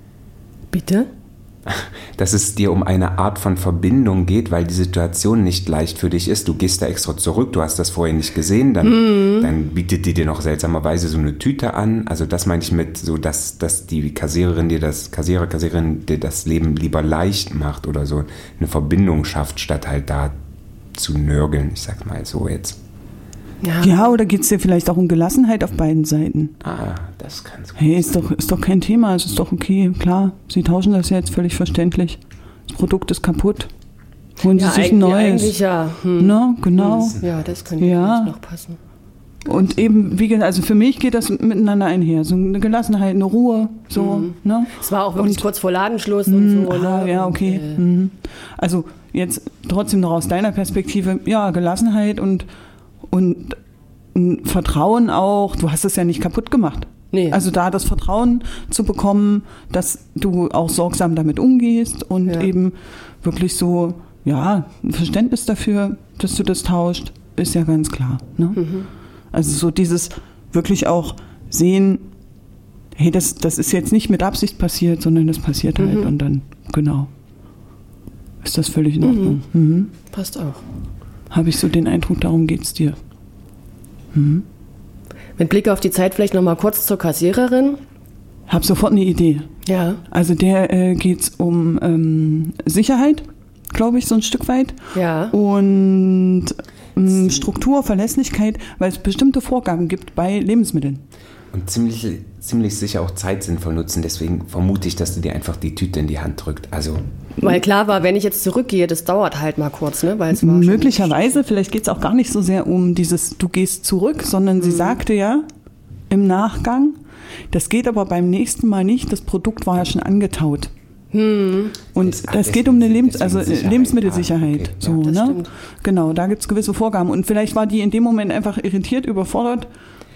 Speaker 9: Bitte?
Speaker 7: Dass es dir um eine Art von Verbindung geht, weil die Situation nicht leicht für dich ist. Du gehst da extra zurück, du hast das vorher nicht gesehen, dann,
Speaker 9: Mhm.
Speaker 7: dann bietet die dir noch seltsamerweise so eine Tüte an. Also das meine ich mit so, dass, dass die Kassiererin dir das, Kassierer, Kassiererin dir das Leben lieber leicht macht oder so eine Verbindung schafft, statt halt da zu nörgeln. Ich sag mal so jetzt.
Speaker 8: ja, oder geht es dir vielleicht auch um Gelassenheit auf beiden Seiten?
Speaker 7: Ah, das kann so.
Speaker 8: Hey, ist doch, ist doch kein Thema, es ist doch okay, klar. Sie tauschen das jetzt völlig verständlich. Das Produkt ist kaputt. Holen Sie
Speaker 9: Ja,
Speaker 8: sich ein
Speaker 9: eigentlich,
Speaker 8: neues.
Speaker 9: eigentlich ja. Hm.
Speaker 8: Ne, genau.
Speaker 9: Ja, das könnte
Speaker 8: Ja.
Speaker 9: vielleicht noch passen.
Speaker 8: Und eben, wie gesagt, also für mich geht das miteinander einher. So eine Gelassenheit, eine Ruhe, so, ne?
Speaker 9: Es war auch wirklich
Speaker 8: Und-
Speaker 9: kurz vor Ladenschluss und so.
Speaker 8: Ah,
Speaker 9: ne?
Speaker 8: ja,
Speaker 9: Und,
Speaker 8: okay.
Speaker 9: äh,
Speaker 8: Mhm. Also jetzt trotzdem noch aus deiner Perspektive, ja, Gelassenheit und, und ein Vertrauen auch. Du hast es ja nicht kaputt gemacht.
Speaker 9: Nee.
Speaker 8: Also da das Vertrauen zu bekommen, dass du auch sorgsam damit umgehst und
Speaker 9: Ja.
Speaker 8: eben wirklich so, ja, ein Verständnis dafür, dass du das tauscht, ist ja ganz klar. Ne?
Speaker 9: Mhm.
Speaker 8: Also so dieses wirklich auch sehen, hey, das, das ist jetzt nicht mit Absicht passiert, sondern das passiert halt
Speaker 9: Mhm.
Speaker 8: und dann, genau, ist das völlig in Ordnung. Mhm.
Speaker 9: Passt auch.
Speaker 8: Habe ich so den Eindruck, darum geht's dir.
Speaker 9: Mit Blick auf die Zeit vielleicht noch mal kurz zur Kassiererin.
Speaker 8: Hab sofort eine Idee.
Speaker 9: Ja.
Speaker 8: Also der äh, geht's um ähm, Sicherheit, glaube ich, so ein Stück weit.
Speaker 9: Ja.
Speaker 8: Und ähm, Struktur, Verlässlichkeit, weil es bestimmte Vorgaben gibt bei Lebensmitteln.
Speaker 7: Und ziemlich, ziemlich sicher auch Zeit sinnvoll nutzen. Deswegen vermute ich, dass du dir einfach die Tüte in die Hand drückt. Also
Speaker 9: Weil klar war, wenn ich jetzt zurückgehe, das dauert halt mal kurz, ne? Weil es war schon-
Speaker 8: Möglicherweise, vielleicht geht es auch gar nicht so sehr um dieses du gehst zurück, sondern sie sagte ja im Nachgang, das geht aber beim nächsten Mal nicht, das Produkt war ja schon angetaut. Hm. Und es geht um eine Lebens- also Lebensmittelsicherheit. Ja, so, ja, ne? Genau, da gibt es gewisse Vorgaben. Und vielleicht war die in dem Moment einfach irritiert, überfordert.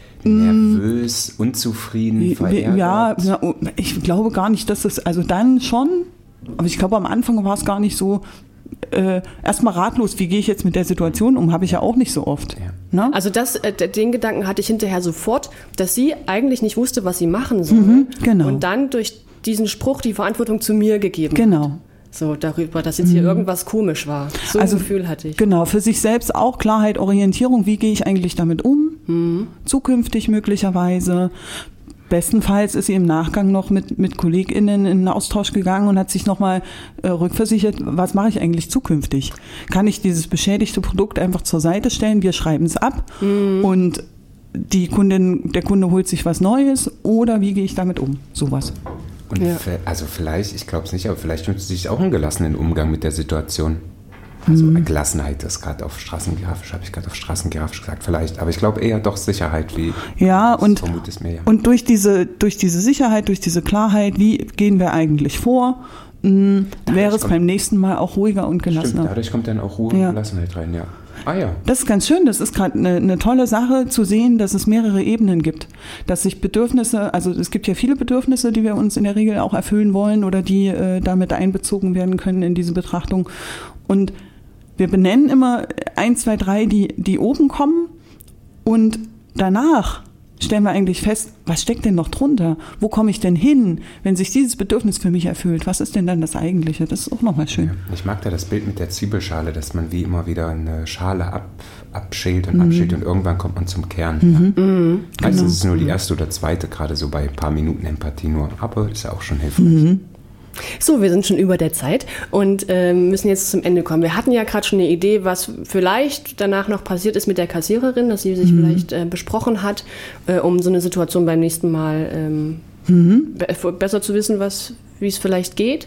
Speaker 7: Nervös, unzufrieden, verärgert.
Speaker 8: Ja, ich glaube gar nicht, dass das, also dann schon, aber ich glaube am Anfang war es gar nicht so, äh, erstmal ratlos, wie gehe ich jetzt mit der Situation um, habe ich ja auch nicht so oft. Ja. Ne?
Speaker 9: Also das, äh, den Gedanken hatte ich hinterher sofort, dass sie eigentlich nicht wusste, was sie machen soll.
Speaker 8: Mhm, genau.
Speaker 9: Und dann durch diesen Spruch die Verantwortung zu mir gegeben
Speaker 8: genau.
Speaker 9: hat. So darüber, dass jetzt hier mhm. irgendwas komisch war. So
Speaker 8: also,
Speaker 9: ein Gefühl hatte ich.
Speaker 8: Genau, für sich selbst auch Klarheit, Orientierung, wie gehe ich eigentlich damit um, mhm. zukünftig möglicherweise. Bestenfalls ist sie im Nachgang noch mit, mit KollegInnen in einen Austausch gegangen und hat sich nochmal äh, rückversichert, was mache ich eigentlich zukünftig? Kann ich dieses beschädigte Produkt einfach zur Seite stellen, wir schreiben es ab mhm. und die Kundin, der Kunde holt sich was Neues oder wie gehe ich damit um? Sowas.
Speaker 7: Und ja. also vielleicht, ich glaube es nicht, aber vielleicht wünscht sie sich auch einen gelassenen Umgang mit der Situation. Also mhm. Gelassenheit ist gerade auf Straßengrafisch, habe ich gerade auf Straßengrafisch gesagt, vielleicht. Aber ich glaube eher doch Sicherheit, wie
Speaker 8: ja, und,
Speaker 7: vermutest mir ja.
Speaker 8: Und durch diese, durch diese Sicherheit, durch diese Klarheit, wie gehen wir eigentlich vor, mh, wäre es beim nächsten Mal auch ruhiger und gelassener.
Speaker 7: Stimmt, dadurch kommt dann auch Ruhe ja. und Gelassenheit rein, ja. Ah ja.
Speaker 8: Das ist ganz schön, das ist gerade eine, eine tolle Sache zu sehen, dass es mehrere Ebenen gibt. Dass sich Bedürfnisse, also es gibt ja viele Bedürfnisse, die wir uns in der Regel auch erfüllen wollen oder die äh, damit einbezogen werden können in diese Betrachtung. Und wir benennen immer eins, zwei, drei, die, die oben kommen und danach stellen wir eigentlich fest, was steckt denn noch drunter? Wo komme ich denn hin, wenn sich dieses Bedürfnis für mich erfüllt? Was ist denn dann das Eigentliche? Das ist auch nochmal schön.
Speaker 7: Ja, ich mag da das Bild mit der Zwiebelschale, dass man wie immer wieder eine Schale ab, abschält und mhm. abschält und irgendwann kommt man zum Kern.
Speaker 8: Mhm.
Speaker 7: Ja.
Speaker 8: Mhm.
Speaker 7: Meistens
Speaker 8: genau.
Speaker 7: ist es nur die erste oder zweite, gerade so bei ein paar Minuten Empathie nur, aber ist ja auch schon hilfreich.
Speaker 8: Mhm.
Speaker 9: So, wir sind schon über der Zeit und äh, müssen jetzt zum Ende kommen. Wir hatten ja gerade schon eine Idee, was vielleicht danach noch passiert ist mit der Kassiererin, dass sie sich mhm. vielleicht äh, besprochen hat, äh, um so eine Situation beim nächsten Mal ähm, mhm. be- besser zu wissen, was, wie es vielleicht geht.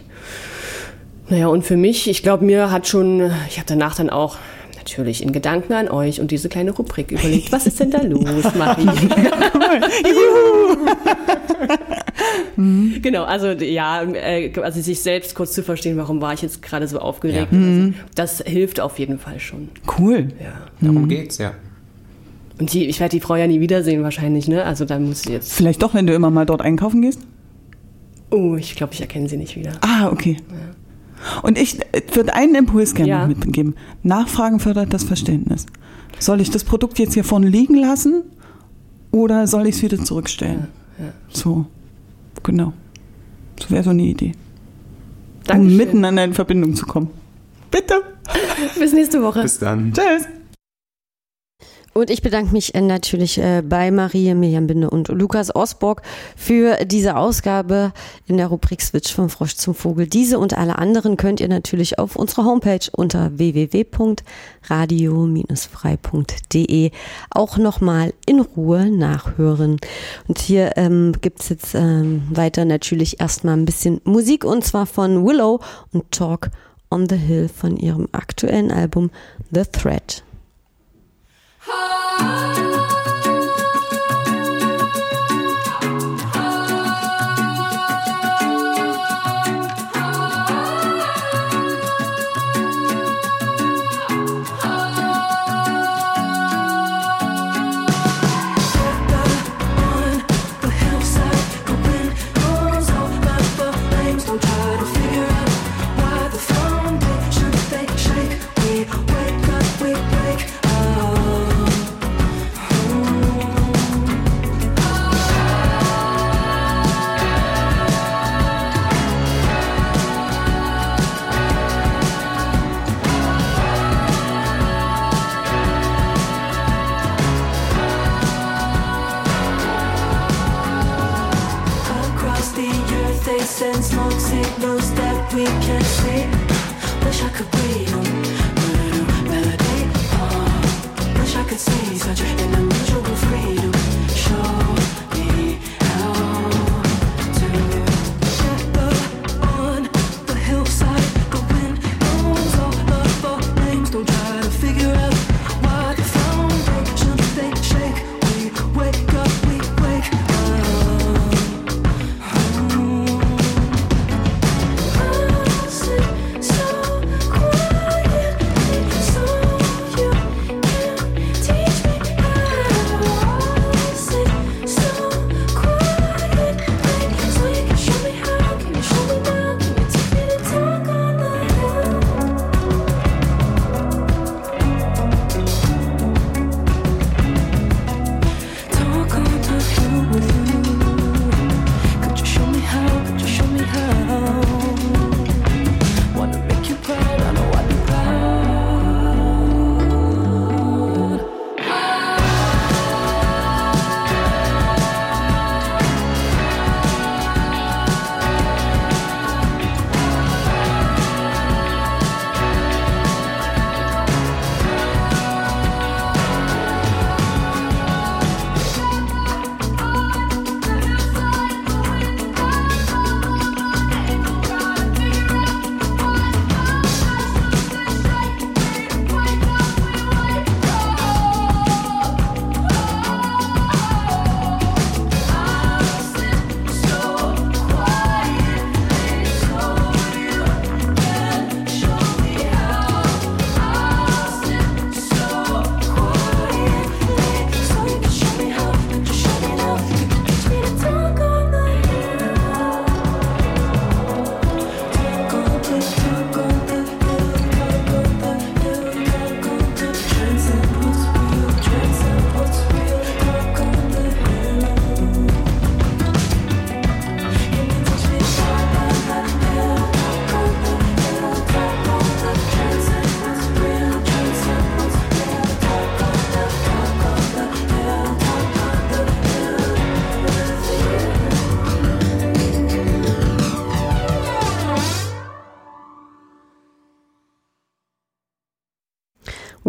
Speaker 9: Naja, und für mich, ich glaube, mir hat schon, ich habe danach dann auch natürlich in Gedanken an euch und diese kleine Rubrik überlegt, was ist denn da los, Marie? Genau, also ja, also sich selbst kurz zu verstehen, warum war ich jetzt gerade so aufgeregt.
Speaker 7: Ja.
Speaker 9: Also, das hilft auf jeden Fall schon.
Speaker 8: Cool.
Speaker 9: Ja.
Speaker 7: Darum geht's, ja.
Speaker 9: Und die, ich werde die Frau ja nie wiedersehen wahrscheinlich, ne? Also da muss ich jetzt...
Speaker 8: Vielleicht doch, wenn du immer mal dort einkaufen gehst?
Speaker 9: Oh, ich glaube, ich erkenne sie nicht wieder.
Speaker 8: Ah, okay. Ja. Und ich würde einen Impuls gerne ja. mitgeben. Nachfragen fördert das Verständnis. Soll ich das Produkt jetzt hier vorne liegen lassen oder soll ich es wieder zurückstellen?
Speaker 9: Ja, ja.
Speaker 8: So, genau. So wäre so eine Idee.
Speaker 9: Dankeschön.
Speaker 8: Um miteinander in Verbindung zu kommen. Bitte.
Speaker 9: Bis nächste Woche.
Speaker 7: Bis dann.
Speaker 8: Tschüss.
Speaker 4: Und ich bedanke mich natürlich bei Marie, Mirjam Binde und Lukas Osborg für diese Ausgabe in der Rubrik Switch vom Frosch zum Vogel. Diese und alle anderen könnt ihr natürlich auf unserer Homepage unter w w w punkt radio frei punkt d e auch nochmal in Ruhe nachhören. Und hier ähm, gibt es jetzt ähm, weiter natürlich erstmal ein bisschen Musik und zwar von Willow und Talk on the Hill von ihrem aktuellen Album The Thread.
Speaker 6: Wake up, we play.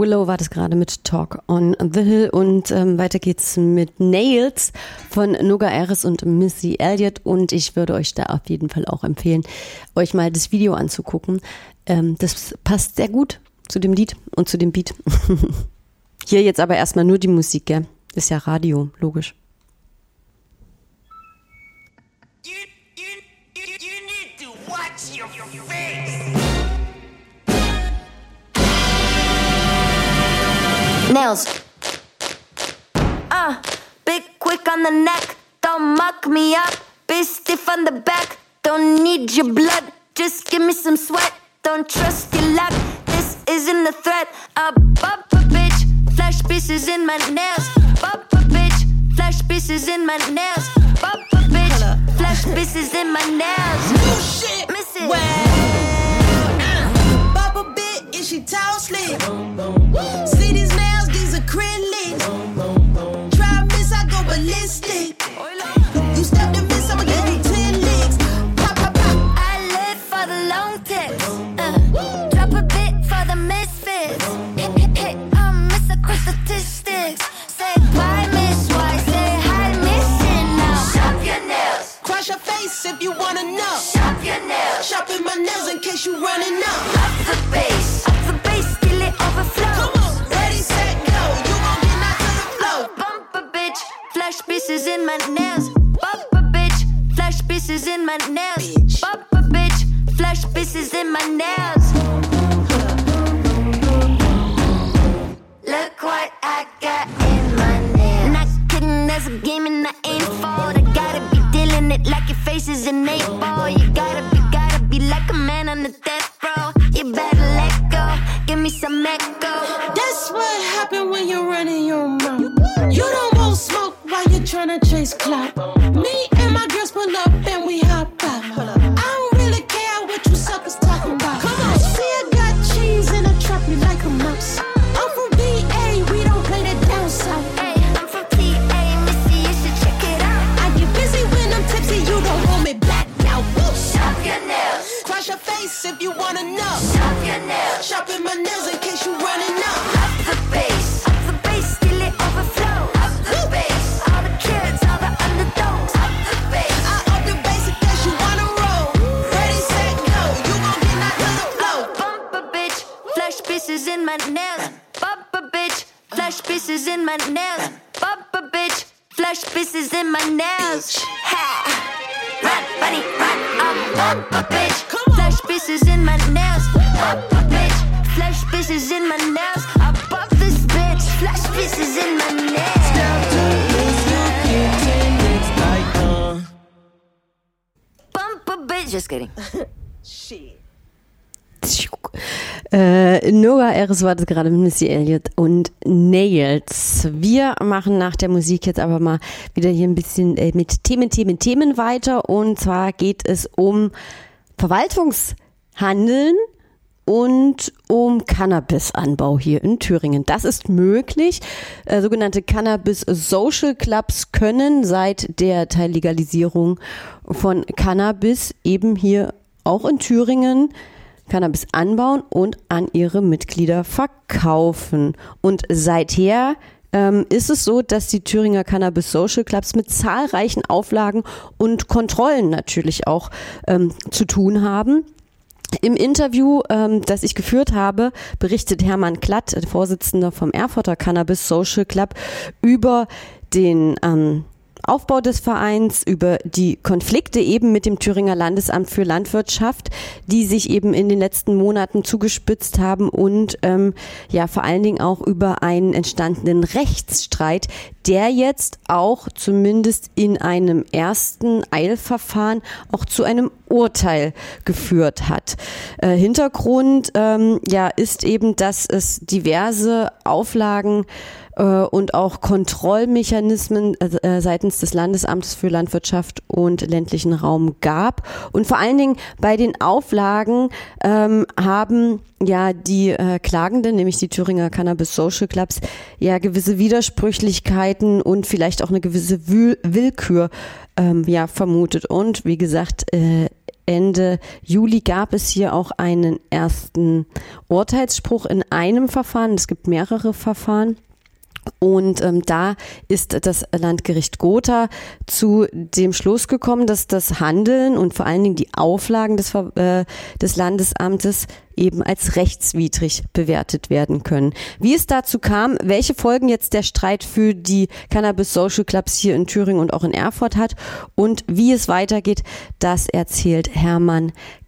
Speaker 4: Willow war das gerade mit Talk on the Hill und ähm, weiter geht's mit Nails von Noga Erez und Missy Elliott und ich würde euch da auf jeden Fall auch empfehlen, euch mal das Video anzugucken. Ähm, das passt sehr gut zu dem Lied und zu dem Beat. Hier jetzt aber erstmal nur die Musik, gell? Ist ja Radio, logisch.
Speaker 10: Nails. Uh, big quick on the neck, don't muck me up. Be stiff on the back, don't need your blood. Just give me some sweat, don't trust your luck. This isn't a threat. A bop a bitch, flash pieces in my nails. Bop a bitch, flash pieces in my nails. Bop a bitch, flash pieces in my nails.
Speaker 6: Oh shit,
Speaker 10: miss it.
Speaker 6: Well, uh, bop a bit, is she tall slick? See these nails, these acrylics. Try miss, I go ballistic. You step to miss, I'ma give you ten licks. Pop, pop, pop.
Speaker 10: I live for the long tips. Uh, drop a bit for the misfits. Hey, hey, hey, um, miss a quick statistics. Say bye, Miss White. Say hi, missing now. Shop your nails.
Speaker 6: Cross your face if you wanna know.
Speaker 10: Shop your nails.
Speaker 6: Shopping my nails in case you running up.
Speaker 10: Up the bass. Up the bass till it overflows.
Speaker 6: Come on, ready, set, go. You gon' get knocked to the floor.
Speaker 10: Bump a bitch, flash pieces in my nails. Bump a bitch, flash pieces in my nails.
Speaker 6: Bitch.
Speaker 10: Bump a bitch, flash pieces in my nails. Look what I got in my nails. Not kidding, there's a game and I ain't fault. I gotta be dealing it like your face is an eight ball. You gotta be, gotta be like a man on the death row. You better let go, give me some echo.
Speaker 6: That's what happen when you're running your mouth. You don't want smoke while you're tryna chase clout. Me and my girls pull up and we hop out. I don't really care what you suckers talking about. Come on, see I got cheese in a trap, you like a mouse. I'm from B A, we don't play that down south.
Speaker 10: Hey, I'm from T A, Missy, you should check it out.
Speaker 6: I get busy when I'm tipsy, you don't hold me back now. Woo.
Speaker 10: Shop your nails.
Speaker 6: Cross your face if you wanna know.
Speaker 10: Shop your nails.
Speaker 6: Shopping my nails in case you running up.
Speaker 10: Up the bass, up the bass till it overflows. Up the bass, all the kids, all the underdogs. Up the bass,
Speaker 6: I up the bass in case you wanna roll. Ready, set, go. You gon' get knocked to the floor.
Speaker 10: bump a bitch, flash pieces in my nails. Bump a bitch, flash pieces in my nails. Bump a bitch, flash pieces in my nails. Ha! Run, bunny, run, up, bump a bitch, flash pieces in my nails. Bump a bitch, flash pieces in my nails. I bump this bitch, flash pieces in my nails. Bump a bitch, just kidding.
Speaker 6: Shit.
Speaker 4: Äh, Noga Erez war das gerade mit Missy Elliott und Nails. Wir machen nach der Musik jetzt aber mal wieder hier ein bisschen äh, mit Themen, Themen, Themen weiter. Und zwar geht es um Verwaltungshandeln und um Cannabisanbau hier in Thüringen. Das ist möglich. Äh, sogenannte Cannabis Social Clubs können seit der Teillegalisierung von Cannabis eben hier auch in Thüringen Cannabis anbauen und an ihre Mitglieder verkaufen. Und seither ähm, ist es so, dass die Thüringer Cannabis Social Clubs mit zahlreichen Auflagen und Kontrollen natürlich auch ähm, zu tun haben. Im Interview, ähm, das ich geführt habe, berichtet Hermann Klatt, Vorsitzender vom Erfurter Cannabis Social Club, über den ähm, Aufbau des Vereins, über die Konflikte eben mit dem Thüringer Landesamt für Landwirtschaft, die sich eben in den letzten Monaten zugespitzt haben und ähm, ja vor allen Dingen auch über einen entstandenen Rechtsstreit, der jetzt auch zumindest in einem ersten Eilverfahren auch zu einem Urteil geführt hat. Äh, Hintergrund ähm, ja ist eben, dass es diverse Auflagen und auch Kontrollmechanismen äh, seitens des Landesamtes für Landwirtschaft und ländlichen Raum gab. Und vor allen Dingen bei den Auflagen ähm, haben ja die äh, Klagenden, nämlich die Thüringer Cannabis Social Clubs, ja gewisse Widersprüchlichkeiten und vielleicht auch eine gewisse Will- Willkür ähm, ja vermutet. Und wie gesagt, äh, Ende Juli gab es hier auch einen ersten Urteilsspruch in einem Verfahren. Es gibt mehrere Verfahren. Und ähm, da ist das Landgericht Gotha zu dem Schluss gekommen, dass das Handeln und vor allen Dingen die Auflagen des, äh, des Landesamtes eben als rechtswidrig bewertet werden können. Wie es dazu kam, welche Folgen jetzt der Streit für die Cannabis Social Clubs hier in Thüringen und auch in Erfurt hat und wie es weitergeht, das erzählt Hermann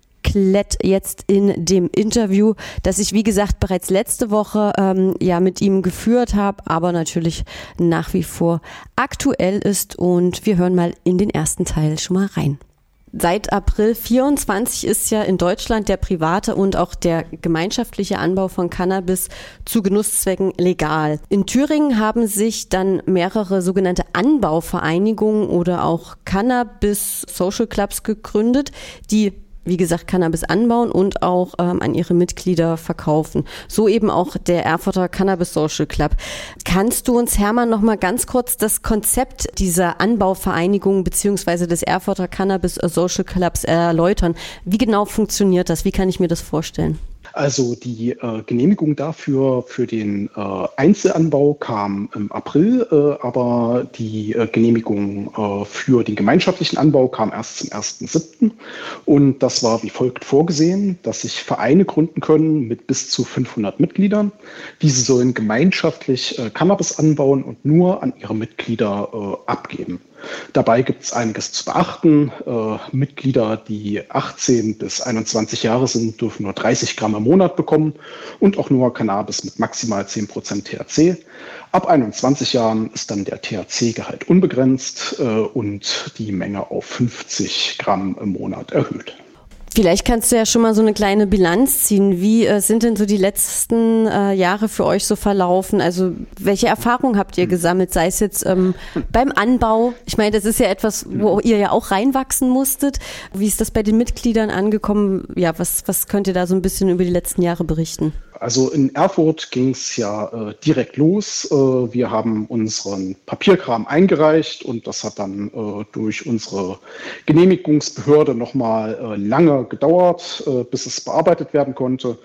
Speaker 4: Klett jetzt in dem Interview, das ich wie gesagt bereits letzte Woche ähm, ja mit ihm geführt habe, aber natürlich nach wie vor aktuell ist und wir hören mal in den ersten Teil schon mal rein. Seit April vierundzwanzig ist ja in Deutschland der private und auch der gemeinschaftliche Anbau von Cannabis zu Genusszwecken legal. In Thüringen haben sich dann mehrere sogenannte Anbauvereinigungen oder auch Cannabis Social Clubs gegründet, die wie gesagt, Cannabis anbauen und auch ähm, an ihre Mitglieder verkaufen. So eben auch der Erfurter Cannabis Social Club. Kannst du uns, Hermann, noch mal ganz kurz das Konzept dieser Anbauvereinigung beziehungsweise des Erfurter Cannabis Social Clubs erläutern? Wie genau funktioniert das? Wie kann ich mir das vorstellen?
Speaker 11: Also die äh, Genehmigung dafür für den äh, Einzelanbau kam im April, äh, aber die äh, Genehmigung äh, für den gemeinschaftlichen Anbau kam erst zum ersten siebten Und das war wie folgt vorgesehen, dass sich Vereine gründen können mit bis zu fünfhundert Mitgliedern. Diese sollen gemeinschaftlich äh, Cannabis anbauen und nur an ihre Mitglieder äh, abgeben. Dabei gibt es einiges zu beachten. Äh, Mitglieder, die achtzehn bis einundzwanzig Jahre sind, dürfen nur dreißig Gramm im Monat bekommen und auch nur Cannabis mit maximal zehn Prozent T H C. Ab einundzwanzig Jahren ist dann der T H C-Gehalt unbegrenzt äh, und die Menge auf fünfzig Gramm im Monat erhöht.
Speaker 4: Vielleicht kannst du ja schon mal so eine kleine Bilanz ziehen. Wie äh, sind denn so die letzten äh, Jahre für euch so verlaufen? Also welche Erfahrungen habt ihr gesammelt, sei es jetzt ähm, beim Anbau? Ich meine, das ist ja etwas, wo ihr ja auch reinwachsen musstet. Wie ist das bei den Mitgliedern angekommen? Ja, was, was könnt ihr da so ein bisschen über die letzten Jahre berichten?
Speaker 11: Also in Erfurt ging es ja äh, direkt los. Äh, wir haben unseren Papierkram eingereicht und das hat dann äh, durch unsere Genehmigungsbehörde nochmal äh, lange gedauert, äh, bis es bearbeitet werden konnte.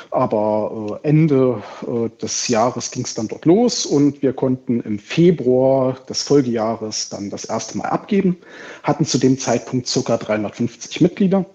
Speaker 11: Aber äh, Ende äh, des Jahres ging es dann dort los und wir konnten im Februar des Folgejahres dann das erste Mal abgeben, hatten zu dem Zeitpunkt ca. dreihundertfünfzig Mitglieder.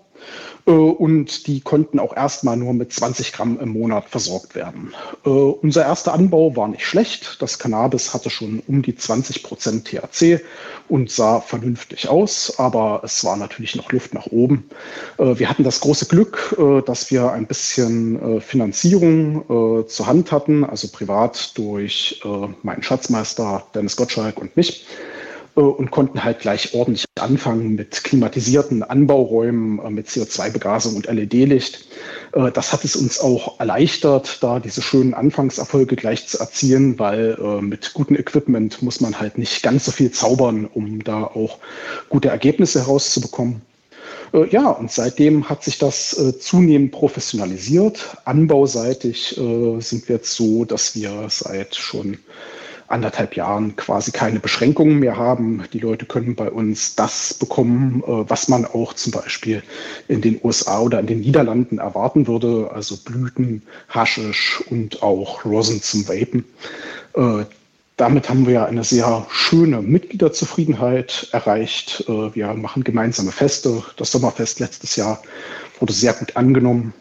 Speaker 11: Und die konnten auch erstmal nur mit zwanzig Gramm im Monat versorgt werden. Äh, unser erster Anbau war nicht schlecht. Das Cannabis hatte schon um die zwanzig Prozent T H C und sah vernünftig aus, aber es war natürlich noch Luft nach oben. Äh, wir hatten das große Glück, äh, dass wir ein bisschen äh, Finanzierung äh, zur Hand hatten, also privat durch äh, meinen Schatzmeister Dennis Gottschalk und mich. Und konnten halt gleich ordentlich anfangen mit klimatisierten Anbauräumen, mit C O zwei Begasung und L E D-Licht. Das hat es uns auch erleichtert, da diese schönen Anfangserfolge gleich zu erzielen, weil mit gutem Equipment muss man halt nicht ganz so viel zaubern, um da auch gute Ergebnisse herauszubekommen. Ja, und seitdem hat sich das zunehmend professionalisiert. Anbauseitig sind wir jetzt so, dass wir seit schon anderthalb Jahren quasi keine Beschränkungen mehr haben. Die Leute können bei uns das bekommen, was man auch zum Beispiel in den U S A oder in den Niederlanden erwarten würde, also Blüten, Haschisch und auch Rosin zum Vapen. Damit haben wir eine sehr schöne Mitgliederzufriedenheit erreicht. Wir machen gemeinsame Feste. Das Sommerfest letztes Jahr wurde sehr gut angenommen.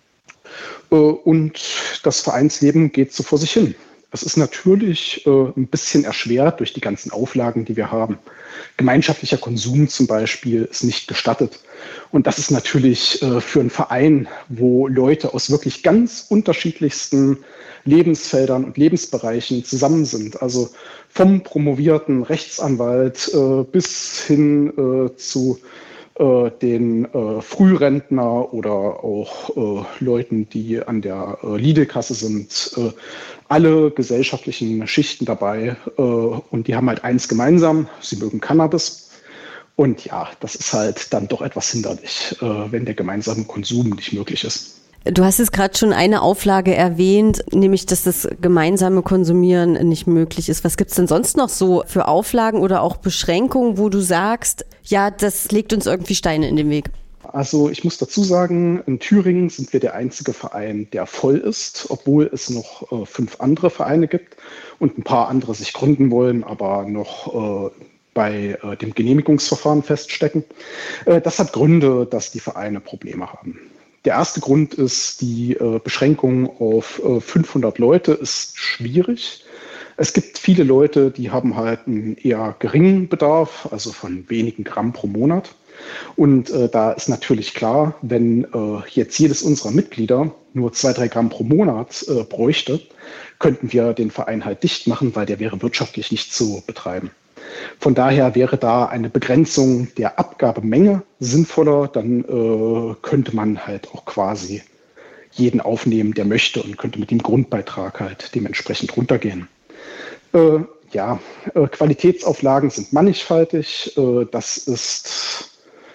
Speaker 11: Und das Vereinsleben geht so vor sich hin. Es ist natürlich äh, ein bisschen erschwert durch die ganzen Auflagen, die wir haben. Gemeinschaftlicher Konsum zum Beispiel ist nicht gestattet. Und das ist natürlich äh, für einen Verein, wo Leute aus wirklich ganz unterschiedlichsten Lebensfeldern und Lebensbereichen zusammen sind. Also vom promovierten Rechtsanwalt äh, bis hin äh, zu äh, den äh, Frührentner oder auch äh, Leuten, die an der äh, Lidl-Kasse sind, äh, alle gesellschaftlichen Schichten dabei äh, und die haben halt eins gemeinsam, sie mögen Cannabis. Und ja, das ist halt dann doch etwas hinderlich, äh, wenn der gemeinsame Konsum nicht möglich ist.
Speaker 4: Du hast jetzt gerade schon eine Auflage erwähnt, nämlich, dass das gemeinsame Konsumieren nicht möglich ist. Was gibt's denn sonst noch so für Auflagen oder auch Beschränkungen, wo du sagst, ja, das legt uns irgendwie Steine in den Weg?
Speaker 11: also ich muss dazu sagen, in Thüringen sind wir der einzige Verein, der voll ist, obwohl es noch äh, fünf andere Vereine gibt und ein paar andere sich gründen wollen, aber noch äh, bei äh, dem Genehmigungsverfahren feststecken. Äh, das hat Gründe, dass die Vereine Probleme haben. Der erste Grund ist, die äh, Beschränkung auf äh, fünfhundert Leute ist schwierig. Es gibt viele Leute, die haben halt einen eher geringen Bedarf, also von wenigen Gramm pro Monat. Und äh, da ist natürlich klar, wenn äh, jetzt jedes unserer Mitglieder nur zwei, drei Gramm pro Monat äh, bräuchte, könnten wir den Verein halt dicht machen, weil der wäre wirtschaftlich nicht zu betreiben. Von daher wäre da eine Begrenzung der Abgabemenge sinnvoller. Dann äh, könnte man halt auch quasi jeden aufnehmen, der möchte, und könnte mit dem Grundbeitrag halt dementsprechend runtergehen. Äh, ja, äh, Qualitätsauflagen sind mannigfaltig. Äh, das ist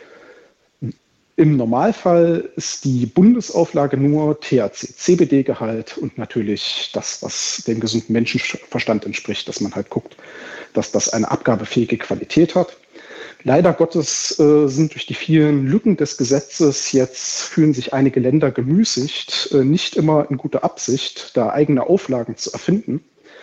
Speaker 11: im Normalfall ist die Bundesauflage nur T H C C B D-Gehalt und natürlich das, was dem gesunden Menschenverstand entspricht, dass man halt guckt, dass das eine abgabefähige Qualität hat. Leider Gottes äh, sind durch die vielen Lücken des Gesetzes jetzt fühlen sich einige Länder gemüßigt, äh, nicht immer in guter Absicht, da eigene Auflagen zu erfinden,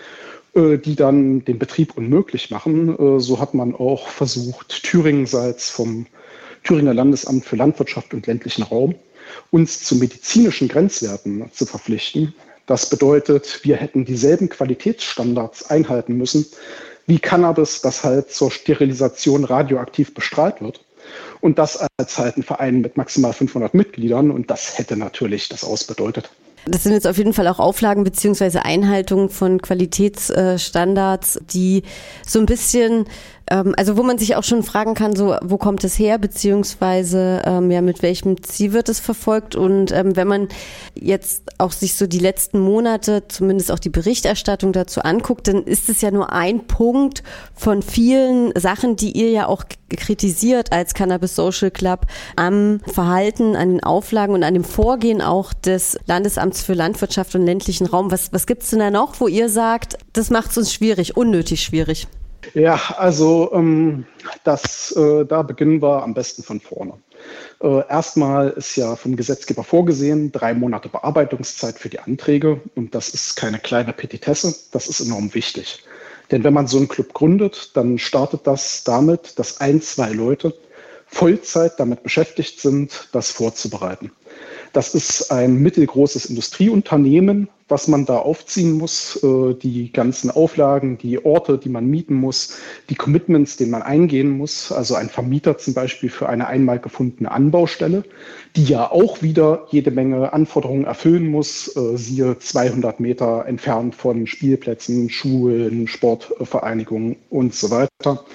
Speaker 11: äh, die dann den Betrieb unmöglich machen. Äh, so hat man auch versucht, Thüringen seitens vom Thüringer Landesamt für Landwirtschaft und ländlichen Raum uns zu medizinischen Grenzwerten zu verpflichten. Das bedeutet, wir hätten dieselben Qualitätsstandards einhalten müssen wie Cannabis, das halt zur Sterilisation radioaktiv bestrahlt wird. Und das als halt ein Verein mit maximal fünfhundert Mitgliedern. Und das hätte natürlich das Aus bedeutet.
Speaker 4: Das sind jetzt auf jeden Fall auch Auflagen bzw. Einhaltung von Qualitätsstandards, die so ein bisschen, ähm, also wo man sich auch schon fragen kann, so wo kommt es her, beziehungsweise ähm, ja, mit welchem Ziel wird es verfolgt. Und ähm, wenn man jetzt auch sich so die letzten Monate, zumindest auch die Berichterstattung dazu anguckt, dann ist es ja nur ein Punkt von vielen Sachen, die ihr ja auch kritisiert als Cannabis Social Club am Verhalten, an den Auflagen und an dem Vorgehen auch des Landesamts für Landwirtschaft und ländlichen Raum. Was, was gibt es denn da noch, wo ihr sagt, das macht es uns schwierig, unnötig schwierig?
Speaker 11: Ja, also ähm, das, äh, da beginnen wir am besten von vorne. Äh, erstmal ist ja vom Gesetzgeber vorgesehen, drei Monate Bearbeitungszeit für die Anträge. Und das ist keine kleine Petitesse, das ist enorm wichtig. Denn wenn man so einen Club gründet, dann startet das damit, dass ein, zwei Leute Vollzeit damit beschäftigt sind, das vorzubereiten. Das ist ein mittelgroßes Industrieunternehmen, was man da aufziehen muss. Die ganzen Auflagen, die Orte, die man mieten muss, die Commitments, denen man eingehen muss. Also ein Vermieter zum Beispiel für eine einmal gefundene Anbaustelle, die ja auch wieder jede Menge Anforderungen erfüllen muss. Siehe zweihundert Meter entfernt von Spielplätzen, Schulen, Sportvereinigungen und so weiter.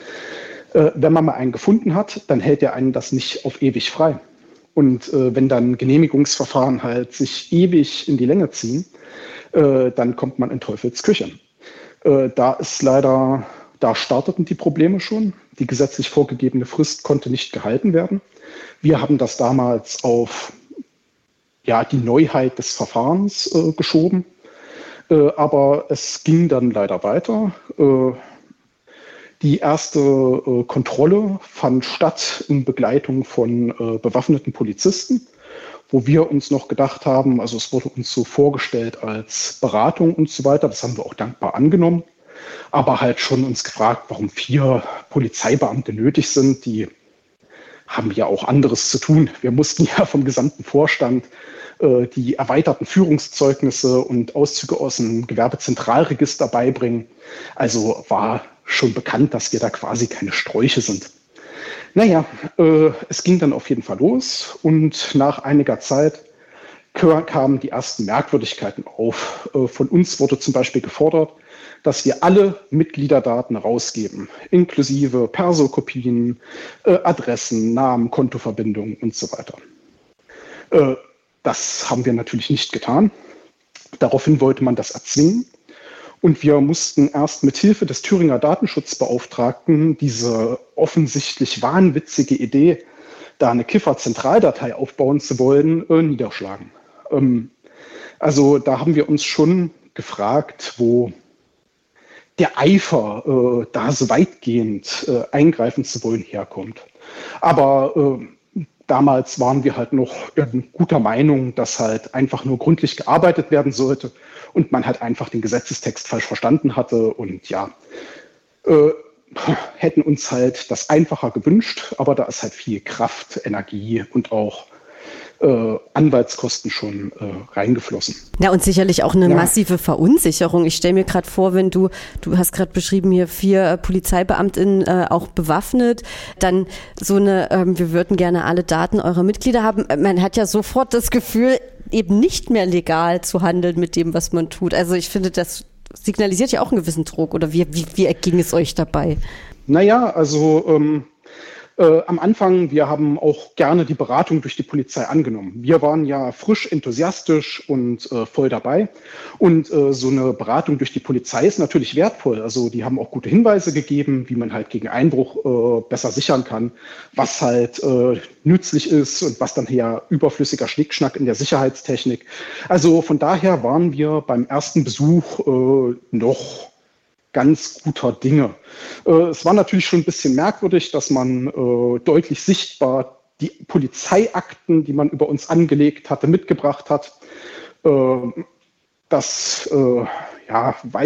Speaker 11: Wenn man mal einen gefunden hat, dann hält er einen das nicht auf ewig frei. Und äh, wenn dann Genehmigungsverfahren halt sich ewig in die Länge ziehen, äh, dann kommt man in Teufels Küche. Äh, da ist leider, da starteten die Probleme schon. Die gesetzlich vorgegebene Frist konnte nicht gehalten werden. Wir haben das damals auf ja, die Neuheit des Verfahrens äh, geschoben. Äh, aber es ging dann leider weiter. Äh, Die erste äh, Kontrolle fand statt in Begleitung von äh, bewaffneten Polizisten, wo wir uns noch gedacht haben, also es wurde uns so vorgestellt als Beratung und so weiter, das haben wir auch dankbar angenommen, aber halt schon uns gefragt, warum vier Polizeibeamte nötig sind, die haben ja auch anderes zu tun. Wir mussten ja vom gesamten Vorstand äh, die erweiterten Führungszeugnisse und Auszüge aus dem Gewerbezentralregister beibringen, also war schon bekannt, dass wir da quasi keine Sträuche sind. Naja, äh, es ging dann auf jeden Fall los und nach einiger Zeit kamen die ersten Merkwürdigkeiten auf. Äh, von uns wurde zum Beispiel gefordert, dass wir alle Mitgliederdaten rausgeben, inklusive Perso-Kopien, äh, Adressen, Namen, Kontoverbindungen und so weiter. Äh, das haben wir natürlich nicht getan. Daraufhin wollte man das erzwingen. Und wir mussten erst mit Hilfe des Thüringer Datenschutzbeauftragten diese offensichtlich wahnwitzige Idee, da eine Kiffer-Zentraldatei aufbauen zu wollen, äh, niederschlagen. Ähm, also da haben wir uns schon gefragt, wo der Eifer, äh, da so weitgehend äh, eingreifen zu wollen, herkommt. Aber äh, damals waren wir halt noch in guter Meinung, dass halt einfach nur gründlich gearbeitet werden sollte und man halt einfach den Gesetzestext falsch verstanden hatte und ja, äh, hätten uns halt das einfacher gewünscht, aber da ist halt viel Kraft, Energie und auch äh, Anwaltskosten schon äh, reingeflossen.
Speaker 4: Ja, und sicherlich auch eine
Speaker 11: ja.
Speaker 4: massive Verunsicherung. Ich stelle mir gerade vor, wenn du, du hast gerade beschrieben, hier vier äh, PolizeibeamtInnen äh, auch bewaffnet, dann so eine, ähm, wir würden gerne alle Daten eurer Mitglieder haben. Man hat ja sofort das Gefühl, eben nicht mehr legal zu handeln mit dem, was man tut. Also ich finde, das signalisiert ja auch einen gewissen Druck. Oder wie, wie, wie erging es euch dabei?
Speaker 11: Naja, also ähm, äh, am Anfang, wir haben auch gerne die Beratung durch die Polizei angenommen. Wir waren ja frisch, enthusiastisch und äh, voll dabei. Und äh, so eine Beratung durch die Polizei ist natürlich wertvoll. Also die haben auch gute Hinweise gegeben, wie man halt gegen Einbruch äh, besser sichern kann, was halt äh, nützlich ist und was dann hier überflüssiger Schnickschnack in der Sicherheitstechnik. Also von daher waren wir beim ersten Besuch äh, noch ganz guter Dinge. Äh, es war natürlich schon ein bisschen merkwürdig, dass man äh, deutlich sichtbar die Polizeiakten, die man über uns angelegt hatte, mitgebracht hat. Äh, das äh, ja, weiß